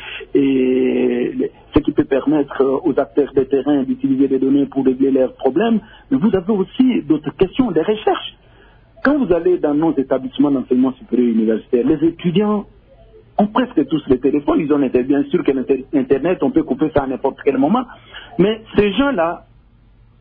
et ce qui peut permettre aux acteurs de terrain d'utiliser des données pour régler leurs problèmes, mais vous avez aussi d'autres questions de recherche. Quand vous allez dans nos établissements d'enseignement supérieur universitaire, les étudiants ont presque tous les téléphones, ils ont été bien sûr que l'Internet, on peut couper ça à n'importe quel moment, mais ces gens-là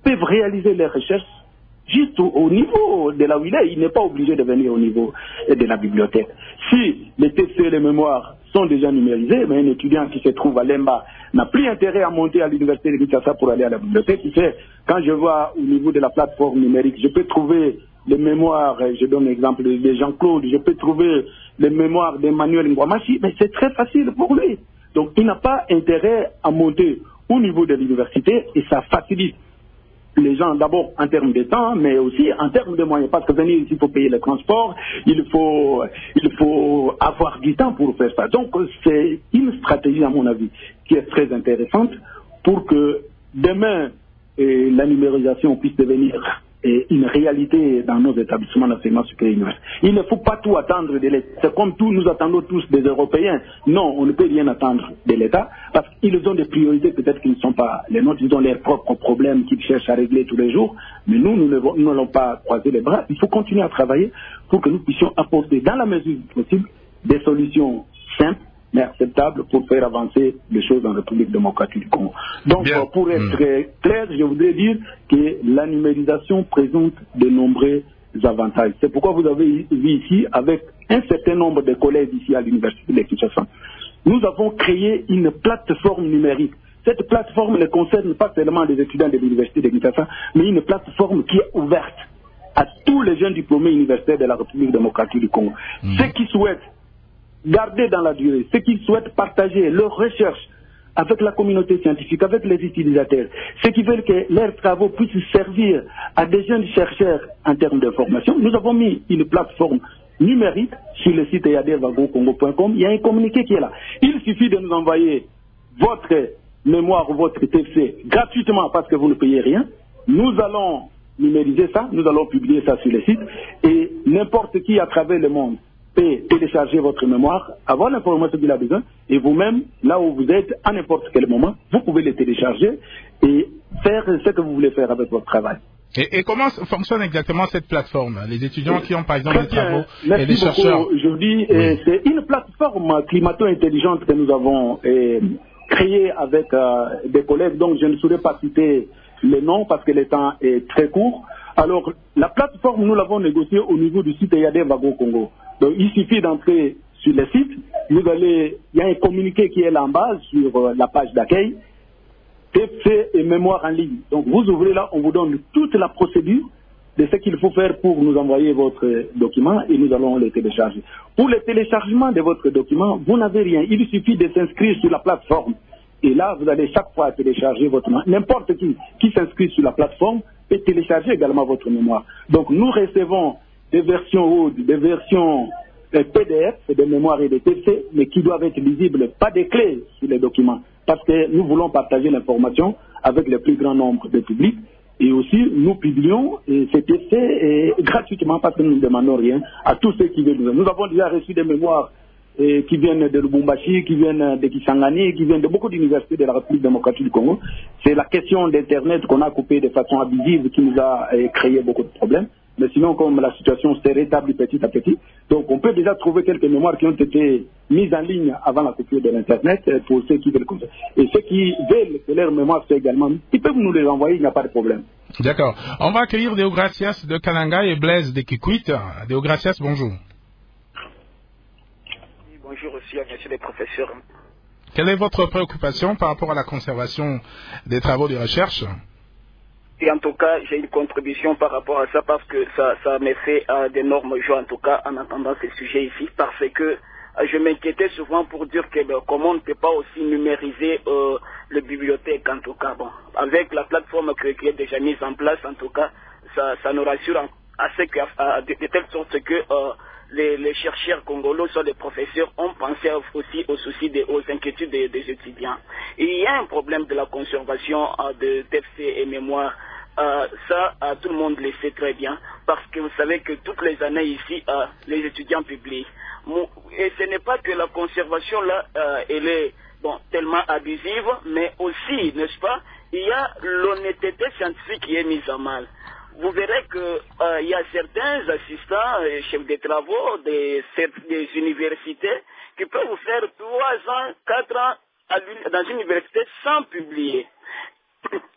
peuvent réaliser leurs recherches juste au, au niveau de là où il est. Il n'est pas obligé de venir au niveau de la bibliothèque. Si les textes et les mémoires sont déjà numérisés, mais un étudiant qui se trouve à Lemba n'a plus intérêt à monter à l'université de Kinshasa pour aller à la bibliothèque. Il fait, quand je vois au niveau de la plateforme numérique, je peux trouver les mémoires, je donne l'exemple de Jean-Claude, je peux trouver les mémoires d'Emmanuel Ngwamachi, mais c'est très facile pour lui. Donc il n'a pas intérêt à monter au niveau de l'université et ça facilite les gens d'abord en termes de temps, mais aussi en termes de moyens. Parce que venir ici, il faut payer le transport, il faut, il faut avoir du temps pour faire ça. Donc c'est une stratégie, à mon avis, qui est très intéressante pour que demain, eh, la numérisation puisse devenir et une réalité dans nos établissements d'enseignement supérieur. Il ne faut pas tout attendre de l'État. C'est comme tout, nous attendons tous des Européens. Non, on ne peut rien attendre de l'État parce qu'ils ont des priorités peut-être qui ne sont pas les nôtres. Ils ont leurs propres problèmes qu'ils cherchent à régler tous les jours. Mais nous, nous n'allons pas croiser les bras. Il faut continuer à travailler pour que nous puissions apporter dans la mesure du possible des solutions simples mais acceptables pour faire avancer les choses en République démocratique du Congo. Donc, Bien. pour être mmh. très clair, je voudrais dire que la numérisation présente de nombreux avantages. C'est pourquoi vous avez vu ici, avec un certain nombre de collègues ici à l'Université de Kinshasa, nous avons créé une plateforme numérique. Cette plateforme ne concerne pas seulement les étudiants de l'Université de Kinshasa, mais une plateforme qui est ouverte à tous les jeunes diplômés universitaires de la République démocratique du Congo. Mmh. Ceux qui souhaitent garder dans la durée, ceux qui souhaitent partager leurs recherches avec la communauté scientifique, avec les utilisateurs, ceux qui veulent que leurs travaux puissent servir à des jeunes chercheurs en termes de formation. Nous avons mis une plateforme numérique sur le site e a d vago congo point com. Il y a un communiqué qui est là. Il suffit de nous envoyer votre mémoire ou votre T F C gratuitement parce que vous ne payez rien. Nous allons numériser ça, nous allons publier ça sur le site et n'importe qui à travers le monde peut télécharger votre mémoire, avoir l'information qu'il a besoin, et vous-même, là où vous êtes, à n'importe quel moment, vous pouvez les télécharger et faire ce que vous voulez faire avec votre travail. Et, et comment fonctionne exactement cette plateforme? Les étudiants qui ont par exemple Très des travaux Merci et des beaucoup. chercheurs. Je vous dis, oui. c'est une plateforme climato-intelligente que nous avons eh, créée avec euh, des collègues, donc je ne saurais pas citer les noms parce que le temps est très court. Alors, la plateforme, nous l'avons négociée au niveau du site e a d vago Congo. Donc, il suffit d'entrer sur le site. Vous allez, il y a un communiqué qui est là en bas sur euh, la page d'accueil. T F C et mémoire en ligne. Donc, vous ouvrez là, on vous donne toute la procédure de ce qu'il faut faire pour nous envoyer votre document et nous allons les télécharger. Pour le téléchargement de votre document, vous n'avez rien. Il suffit de s'inscrire sur la plateforme. Et là, vous allez chaque fois télécharger votre mémoire. N'importe qui qui s'inscrit sur la plateforme peut télécharger également votre mémoire. Donc, nous recevons des versions Word, des versions euh, P D F, des mémoires et des T F C, mais qui doivent être lisibles, pas des clés sur les documents, parce que nous voulons partager l'information avec le plus grand nombre de publics, et aussi nous publions et ces T F C et, gratuitement, parce que nous ne demandons rien à tous ceux qui veulent. Nous avons déjà reçu des mémoires et qui viennent de Lubumbashi, qui viennent de Kisangani, qui viennent de beaucoup d'universités de la République démocratique du Congo. C'est la question d'Internet qu'on a coupée de façon abusive qui nous a eh, créé beaucoup de problèmes. Mais sinon, comme la situation s'est rétablie petit à petit, donc on peut déjà trouver quelques mémoires qui ont été mises en ligne avant la coupure de l'Internet pour ceux qui veulent. Et ceux qui veulent que leur mémoire soit également, ils peuvent nous les envoyer, il n'y a pas de problème. D'accord. On va accueillir Deogracias de Kananga et Blaise de Kikwit. Deogracias, bonjour. Oui, bonjour aussi à monsieur les professeurs. Quelle est votre préoccupation par rapport à la conservation des travaux de recherche? Et en tout cas, j'ai une contribution par rapport à ça parce que ça, ça me fait euh, d'énormes joies, en tout cas, en entendant ce sujet ici, parce que euh, je m'inquiétais souvent pour dire que ben, comment on ne peut pas aussi numériser euh, les bibliothèques, en tout cas. Bon, avec la plateforme qui est déjà mise en place, en tout cas, ça, ça nous rassure en, assez que, à, de, de telle sorte que euh, les, les chercheurs congolais, soit les professeurs, ont pensé aussi aux soucis, des, aux inquiétudes des, des étudiants. Et il y a un problème de la conservation euh, de T F C et mémoire. Euh, ça, euh, tout le monde le sait très bien, parce que vous savez que toutes les années ici, euh, les étudiants publient. Et ce n'est pas que la conservation là, euh, elle est bon, tellement abusive, mais aussi, n'est-ce pas, il y a l'honnêteté scientifique qui est mise à mal. Vous verrez qu'il euh, y a certains assistants, euh, chefs de travaux des, des universités qui peuvent vous faire trois ans, quatre ans à dans une université sans publier.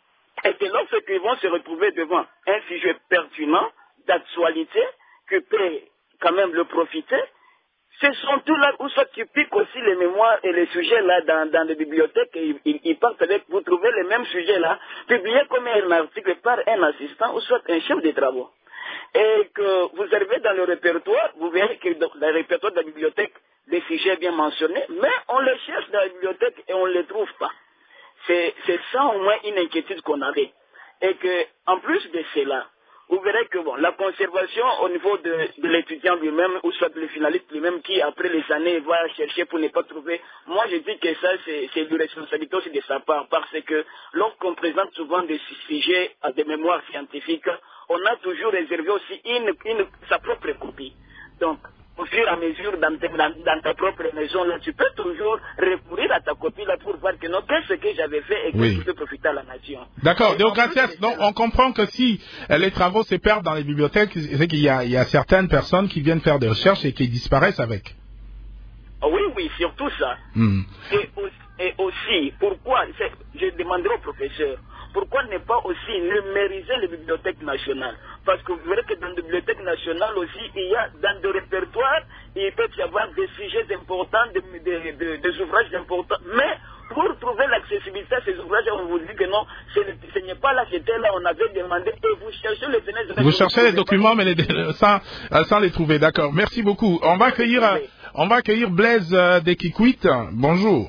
Et que lorsqu'ils vont se retrouver devant un sujet pertinent, d'actualité, que peut quand même le profiter, ce sont tous là où soit tu piques aussi les mémoires et les sujets là dans, dans les bibliothèques et ils, ils partent avec, vous trouvez les mêmes sujets là, publiés comme un article par un assistant ou soit un chef de travaux. Et que vous arrivez dans le répertoire, vous verrez que dans le répertoire de la bibliothèque, des sujets bien mentionnés, mais on les cherche dans la bibliothèque et on ne les trouve pas. C'est ça au moins une inquiétude qu'on avait. Et que, en plus de cela, vous verrez que bon, la conservation au niveau de, de l'étudiant lui-même, ou soit le finaliste lui-même qui, après les années, va chercher pour ne pas trouver. Moi, je dis que ça, c'est une responsabilité aussi de sa part, parce que lorsqu'on présente souvent des sujets à des mémoires scientifiques, on a toujours réservé aussi une, une, sa propre copie. Donc, au fur et à mesure, dans, dans, dans ta propre maison, là, tu peux toujours recourir à ta copie là, pour voir que non, qu'est-ce que j'avais fait et que oui. je peux profiter à la nation. D'accord. Deogracias, donc on comprend que si les travaux se perdent dans les bibliothèques, c'est qu'il y a, il y a certaines personnes qui viennent faire des recherches et qui disparaissent avec. Oui, oui, surtout ça. Mm. Et, et aussi, pourquoi, je demanderai au professeur, pourquoi ne pas aussi numériser les bibliothèques nationales? Parce que vous verrez que dans les bibliothèques nationales aussi, il y a dans des répertoires, il peut y avoir des sujets importants, des, des, des, des ouvrages importants. Mais pour trouver l'accessibilité à ces ouvrages, on vous dit que non, ce n'est pas là, c'était là, on avait demandé, et vous cherchez les données. Vous cherchez les documents, mais les, sans, sans les trouver, d'accord. Merci beaucoup. On va accueillir, on va accueillir Blaise d'Equiquit. Bonjour.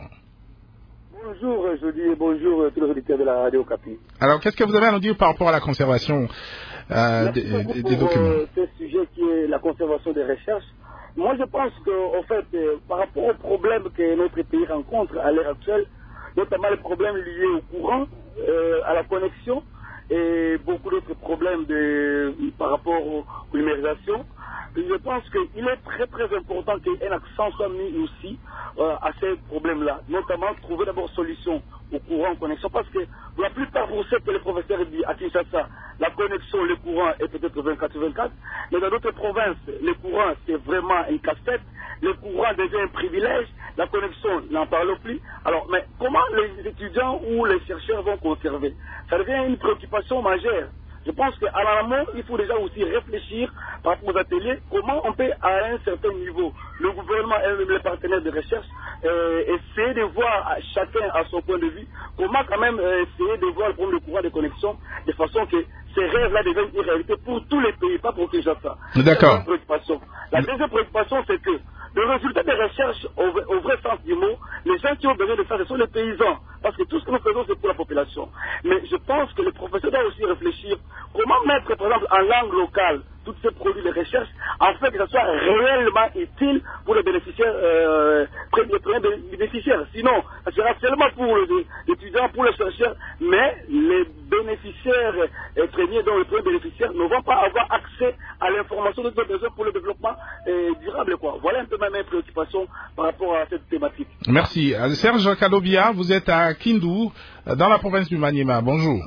Bonjour, je dis bonjour à tous les auditeurs de la radio Capi. Alors, qu'est-ce que vous avez à nous dire par rapport à la conservation euh, des, des, des documents? Euh, ce sujet qui est la conservation des recherches. Moi, je pense qu'en fait, euh, par rapport aux problèmes que notre pays rencontre à l'heure actuelle, notamment les problèmes liés au courant, euh, à la connexion, et beaucoup d'autres problèmes de, par rapport aux, aux numérisation, je pense qu'il est très très important qu'un accent soit mis aussi euh, à ces problèmes-là, notamment trouver d'abord solution au courant en connexion, parce que la plupart vous savez que les professeurs disent à Kinshasa, la connexion, le courant est peut-être vingt-quatre sur vingt-quatre, mais dans d'autres provinces, le courant c'est vraiment un casse-tête, le courant devient un privilège, la connexion n'en parle plus. Alors, mais comment les étudiants ou les chercheurs vont conserver? Ça devient une préoccupation majeure. Je pense qu'à l'amont, il faut déjà aussi réfléchir par rapport aux ateliers, comment on peut, à un certain niveau, le gouvernement et les partenaires de recherche, euh, essayer de voir chacun à son point de vue, comment quand même euh, essayer de voir le problème de courant de connexion, de façon que ces rêves-là deviennent une réalité pour tous les pays, pas pour Kinshasa. D'accord. La deuxième préoccupation, c'est que le résultat des recherches, au, au vrai sens du mot, les gens qui ont besoin de ça, ce sont les paysans. Parce que tout ce que nous faisons, c'est pour la population. Mais je pense que le professeur doit aussi réfléchir comment mettre, par exemple, en langue locale, tous ces produits de recherche, afin que ça soit réellement utile pour les bénéficiaires, euh, les premiers bénéficiaires. Sinon, ça sera seulement pour les étudiants, pour les chercheurs, mais les bénéficiaires euh, premiers, dont les premiers bénéficiaires, ne vont pas avoir accès à l'information dont ils ont besoin pour le développement euh, durable, quoi. Voilà un peu ma préoccupation par rapport à cette thématique. Merci. Serge Kadobia, vous êtes à Kindu, dans la province du Maniema. Bonjour.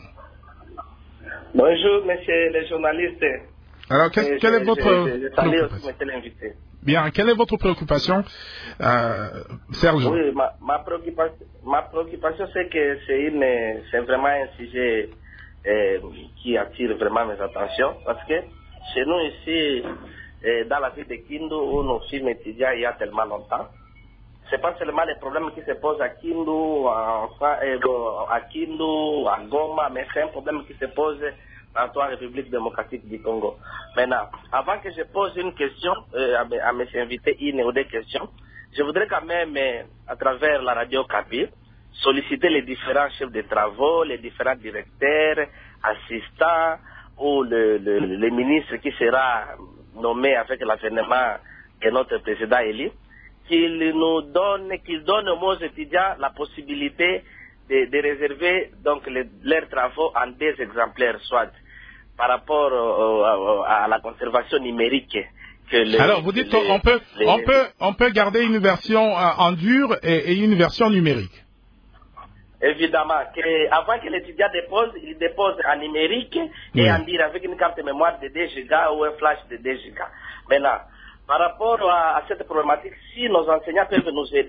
Bonjour, monsieur le journaliste. Alors, quelle, quelle est votre je, je, je préoccupation aussi, Bien, quelle est votre préoccupation, euh, Serge? Oui, ma, ma préoccupation, ma préoccupation c'est que c'est c'est vraiment un sujet euh, qui attire vraiment mes attentions, parce que chez nous ici, euh, dans la ville de Kindu, où nous sommes étudiants il y a tellement longtemps, c'est pas seulement les problèmes qui se posent à Kindu, à, à Kindu, à Goma, mais c'est un problème qui se pose dans la République démocratique du Congo. Maintenant, avant que je pose une question euh, à, mes, à mes invités, une ou deux questions, je voudrais quand même, euh, à travers la radio Capi, solliciter les différents chefs de travaux, les différents directeurs, assistants, ou le, le, le ministre qui sera nommé avec l'avènement de notre président élu, qu'il nous donne, qu'il donne aux étudiants la possibilité de, de réserver donc les, leurs travaux en deux exemplaires, soit par rapport euh, à la conservation numérique. Que les, Alors vous dites qu'on peut, les, on peut, on peut garder une version en dur et, et une version numérique. Évidemment, que avant que l'étudiant dépose, il dépose en numérique et oui. en dur avec une carte mémoire de deux gigas ou un flash de deux gigas. Maintenant, par rapport à, à cette problématique, si nos enseignants peuvent nous aider,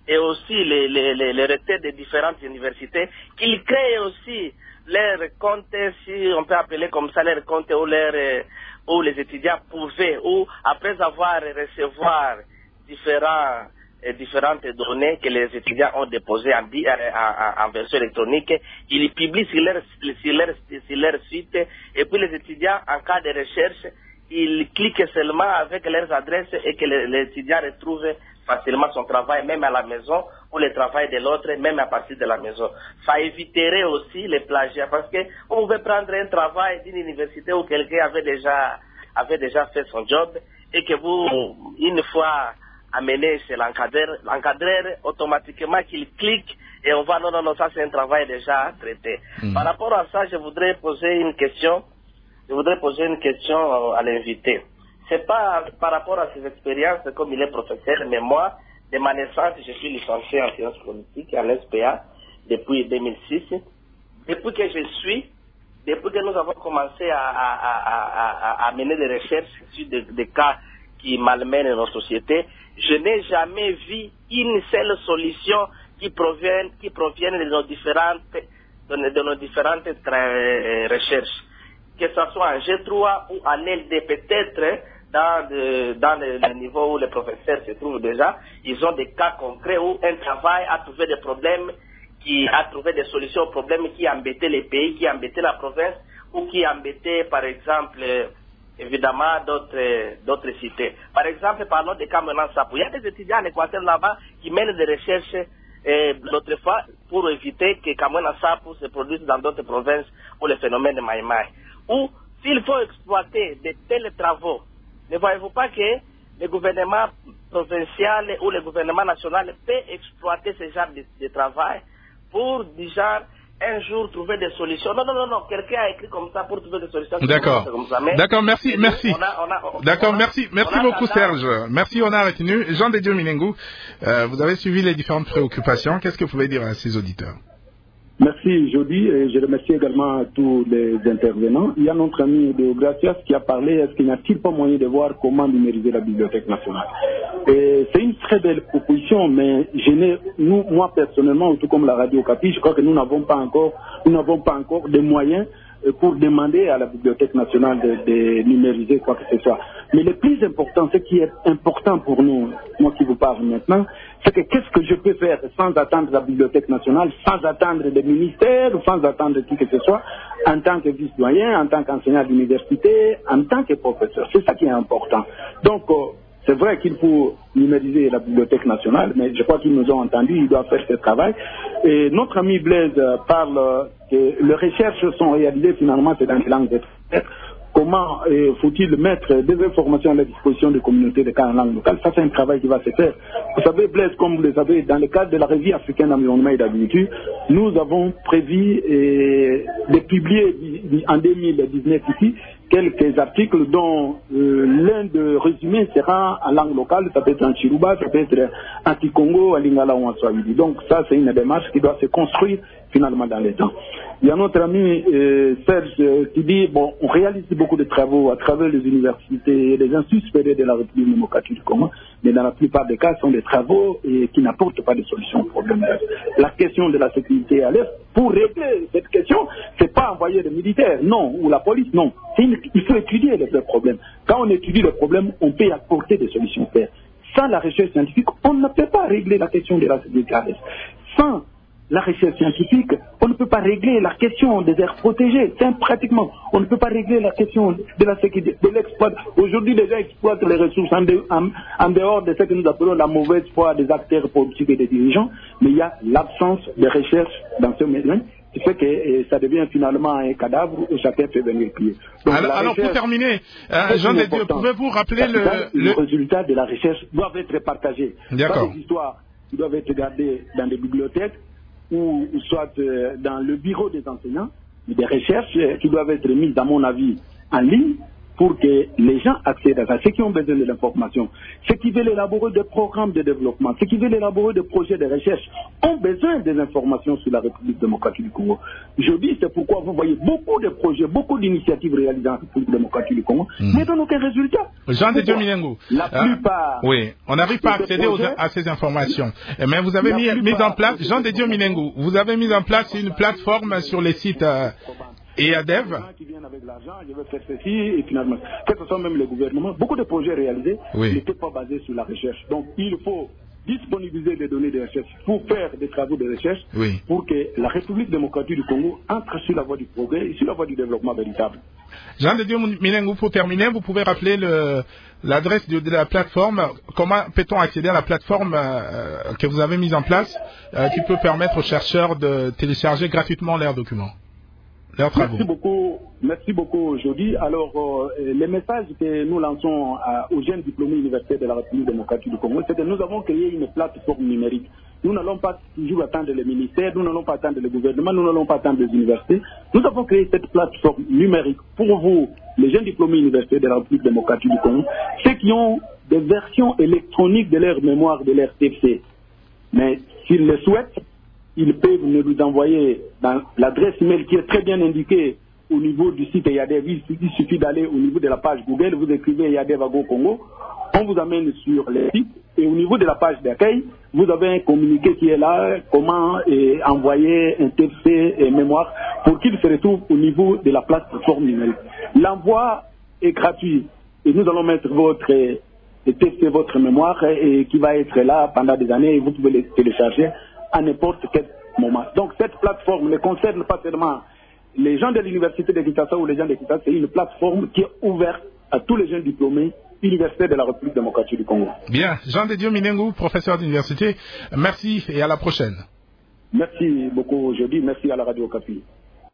et aussi les, les, les, les recteurs des différentes universités, qu'ils créent aussi leurs comptes, si on peut appeler comme ça, leurs comptes où, leur, où les étudiants pouvaient, ou après avoir recevoir différents, différentes données que les étudiants ont déposées en, en, en version électronique, ils publient sur leur, sur, leur, sur leur site, et puis les étudiants, en cas de recherche, ils cliquent seulement avec leurs adresses et que l'étudiant retrouve facilement son travail, même à la maison, ou le travail de l'autre, même à partir de la maison. Ça éviterait aussi les plagiats, parce que on pouvait prendre un travail d'une université où quelqu'un avait déjà, avait déjà fait son job, et que vous, une fois amené chez l'encadreur, l'encadreur, automatiquement qu'il clique, et on va, non, non, non, ça c'est un travail déjà traité. Mmh. Par rapport à ça, je voudrais poser une question, je voudrais poser une question à l'invité. C'est pas par rapport à ses expériences comme il est professeur, mais moi, de ma naissance, je suis licencié en sciences politiques à l'E S P A depuis deux mille six. Depuis que je suis, depuis que nous avons commencé à, à, à, à, à mener des recherches sur des, des cas qui malmènent nos sociétés, je n'ai jamais vu une seule solution qui provienne, qui provienne de nos différentes, de nos, de nos différentes euh, recherches. Que ce soit en G trois ou en L D peut-être, dans, de, dans le, le niveau où les professeurs se trouvent déjà, ils ont des cas concrets où un travail a trouvé des problèmes, qui a trouvé des solutions aux problèmes qui embêtaient les pays, qui embêtaient la province, ou qui embêtaient, par exemple, évidemment, d'autres, d'autres cités. Par exemple, parlons de Kamena Sapou. Il y a des étudiants en Équateur là-bas qui mènent des recherches euh, l'autre fois pour éviter que Kamena Sapou se produise dans d'autres provinces où le phénomène de Maïmaï. Ou s'il faut exploiter de tels travaux, ne voyez-vous pas que le gouvernement provincial ou le gouvernement national peut exploiter ce genre de, de travail pour, déjà, un jour trouver des solutions. Non, non, non, non, quelqu'un a écrit comme ça pour trouver des solutions. D'accord. D'accord, merci, merci. D'accord, merci, merci beaucoup Serge. Merci, on a retenu. Jean de Dieu Minengou, euh, vous avez suivi les différentes préoccupations. Qu'est-ce que vous pouvez dire à ces auditeurs? Merci Jody, et je remercie également tous les intervenants. Il y a notre ami de Gracias qui a parlé, est-ce qu'il n'y a-t-il pas moyen de voir comment numériser la Bibliothèque nationale? Et c'est une très belle proposition, mais je n'ai, nous, moi personnellement, tout comme la Radio Capi, je crois que nous n'avons pas encore, nous n'avons pas encore de moyens pour demander à la Bibliothèque nationale de, de numériser quoi que ce soit. Mais le plus important, ce qui est important pour nous, moi qui vous parle maintenant, c'est que qu'est-ce que je peux faire sans attendre la Bibliothèque nationale, sans attendre les ministères, sans attendre qui que ce soit, en tant que vice-doyen, en tant qu'enseignant d'université, en tant que professeur. C'est ça qui est important. Donc, euh, c'est vrai qu'il faut numériser la Bibliothèque nationale, mais je crois qu'ils nous ont entendus, ils doivent faire ce travail. Et notre ami Blaise parle que les recherches sont réalisées finalement, c'est dans les langues étrangères. Comment euh, faut-il mettre des informations à la disposition des communautés de cas en langue locale? Ça, c'est un travail qui va se faire. Vous savez, Blaise, comme vous le savez, dans le cadre de la revue africaine d'environnement et d'agriculture, nous avons prévu euh, de publier en deux mille dix-neuf ici quelques articles dont euh, l'un de résumés sera en langue locale, ça peut être en Chiruba, ça peut être en Tikongo, en Lingala ou en Swahili. Donc ça, c'est une démarche qui doit se construire finalement dans les temps. Il y a notre ami euh, Serge euh, qui dit, bon, on réalise beaucoup de travaux à travers les universités et les instituts supérieurs de la République démocratique du Congo, mais dans la plupart des cas, ce sont des travaux et qui n'apportent pas de solution au problème. La question de la sécurité à l'Est, pour régler cette question, c'est pas envoyer des militaires, non, ou la police, non. Une, il faut étudier les vrais problèmes. Quand on étudie le problème, on peut apporter des solutions claires. Sans la recherche scientifique, on ne peut pas régler la question de la sécurité à l'Est. Sans la recherche scientifique, on ne peut pas régler la question des aires protégées. C'est pratiquement, on ne peut pas régler la question de la sécurité, de l'exploit. Aujourd'hui, les gens exploitent les ressources en, de, en, en dehors de ce que nous appelons la mauvaise foi des acteurs politiques et des dirigeants, mais il y a l'absence de recherche dans ce domaine qui fait que et ça devient finalement un cadavre où chacun peut venir prier. Donc, alors, alors pour terminer, euh, Jean de Dieu, pouvez-vous rappeler le, le... Les résultats de la recherche doivent être partagés. D'accord. Des histoires qui doivent être gardées dans des bibliothèques ou soit euh, dans le bureau des enseignants, des recherches euh, qui doivent être mises, à mon avis, en ligne, pour que les gens accèdent à ça, ceux qui ont besoin de l'information, ceux qui veulent élaborer des programmes de développement, ceux qui veulent élaborer des projets de recherche, ont besoin des informations sur la République démocratique du Congo. Je dis, c'est pourquoi vous voyez beaucoup de projets, beaucoup d'initiatives réalisées dans la République démocratique du Congo, mmh. mais donnent aucun résultat. Jean de Dieu Minengo, la plupart... Euh, oui, on n'arrive pas à accéder aux, à ces informations. Mais vous avez mis, mis en place, Jean de Dieu Minengo, vous avez mis en place une plateforme sur les sites... Euh, Et à Dev qui viennent avec l'argent, je vais faire ceci, et finalement, que ce soit même le gouvernement, beaucoup de projets réalisés oui. n'étaient pas basés sur la recherche. Donc, il faut disponibiliser les données de recherche pour faire des travaux de recherche oui. pour que la République démocratique du Congo entre sur la voie du progrès et sur la voie du développement véritable. Jean de Dieu Minengo, pour terminer, vous pouvez rappeler le, l'adresse de, de la plateforme. Comment peut-on accéder à la plateforme euh, que vous avez mise en place euh, qui peut permettre aux chercheurs de télécharger gratuitement leurs documents? Merci beaucoup, merci beaucoup Jody. Alors, euh, les messages que nous lançons à, aux jeunes diplômés universitaires de la République démocratique du Congo, c'est que nous avons créé une plateforme numérique. Nous n'allons pas toujours attendre les ministères, nous n'allons pas attendre le gouvernement, nous n'allons pas attendre les universités. Nous avons créé cette plateforme numérique pour vous, les jeunes diplômés universitaires de la République démocratique du Congo, ceux qui ont des versions électroniques de leur mémoire, de leur T F C. Mais s'ils le souhaitent, ils peuvent nous envoyer dans l'adresse email qui est très bien indiquée au niveau du site Yadev. Il suffit d'aller au niveau de la page Google, vous écrivez Yadev Ago Congo, on vous amène sur le site et au niveau de la page d'accueil, vous avez un communiqué qui est là, comment eh, envoyer un T F C et mémoire pour qu'il se retrouve au niveau de la plateforme numérique. L'envoi est gratuit et nous allons mettre votre T F C, votre mémoire et, et qui va être là pendant des années et vous pouvez le télécharger à n'importe quel moment. Donc cette plateforme ne concerne pas seulement les gens de l'université de Kinshasa ou les gens de Kinshasa, c'est une plateforme qui est ouverte à tous les jeunes diplômés universitaires de la République démocratique du Congo. Bien, Jean de Dieu Minengo, professeur d'université, merci et à la prochaine. Merci beaucoup aujourd'hui, merci à la Radio Okapi.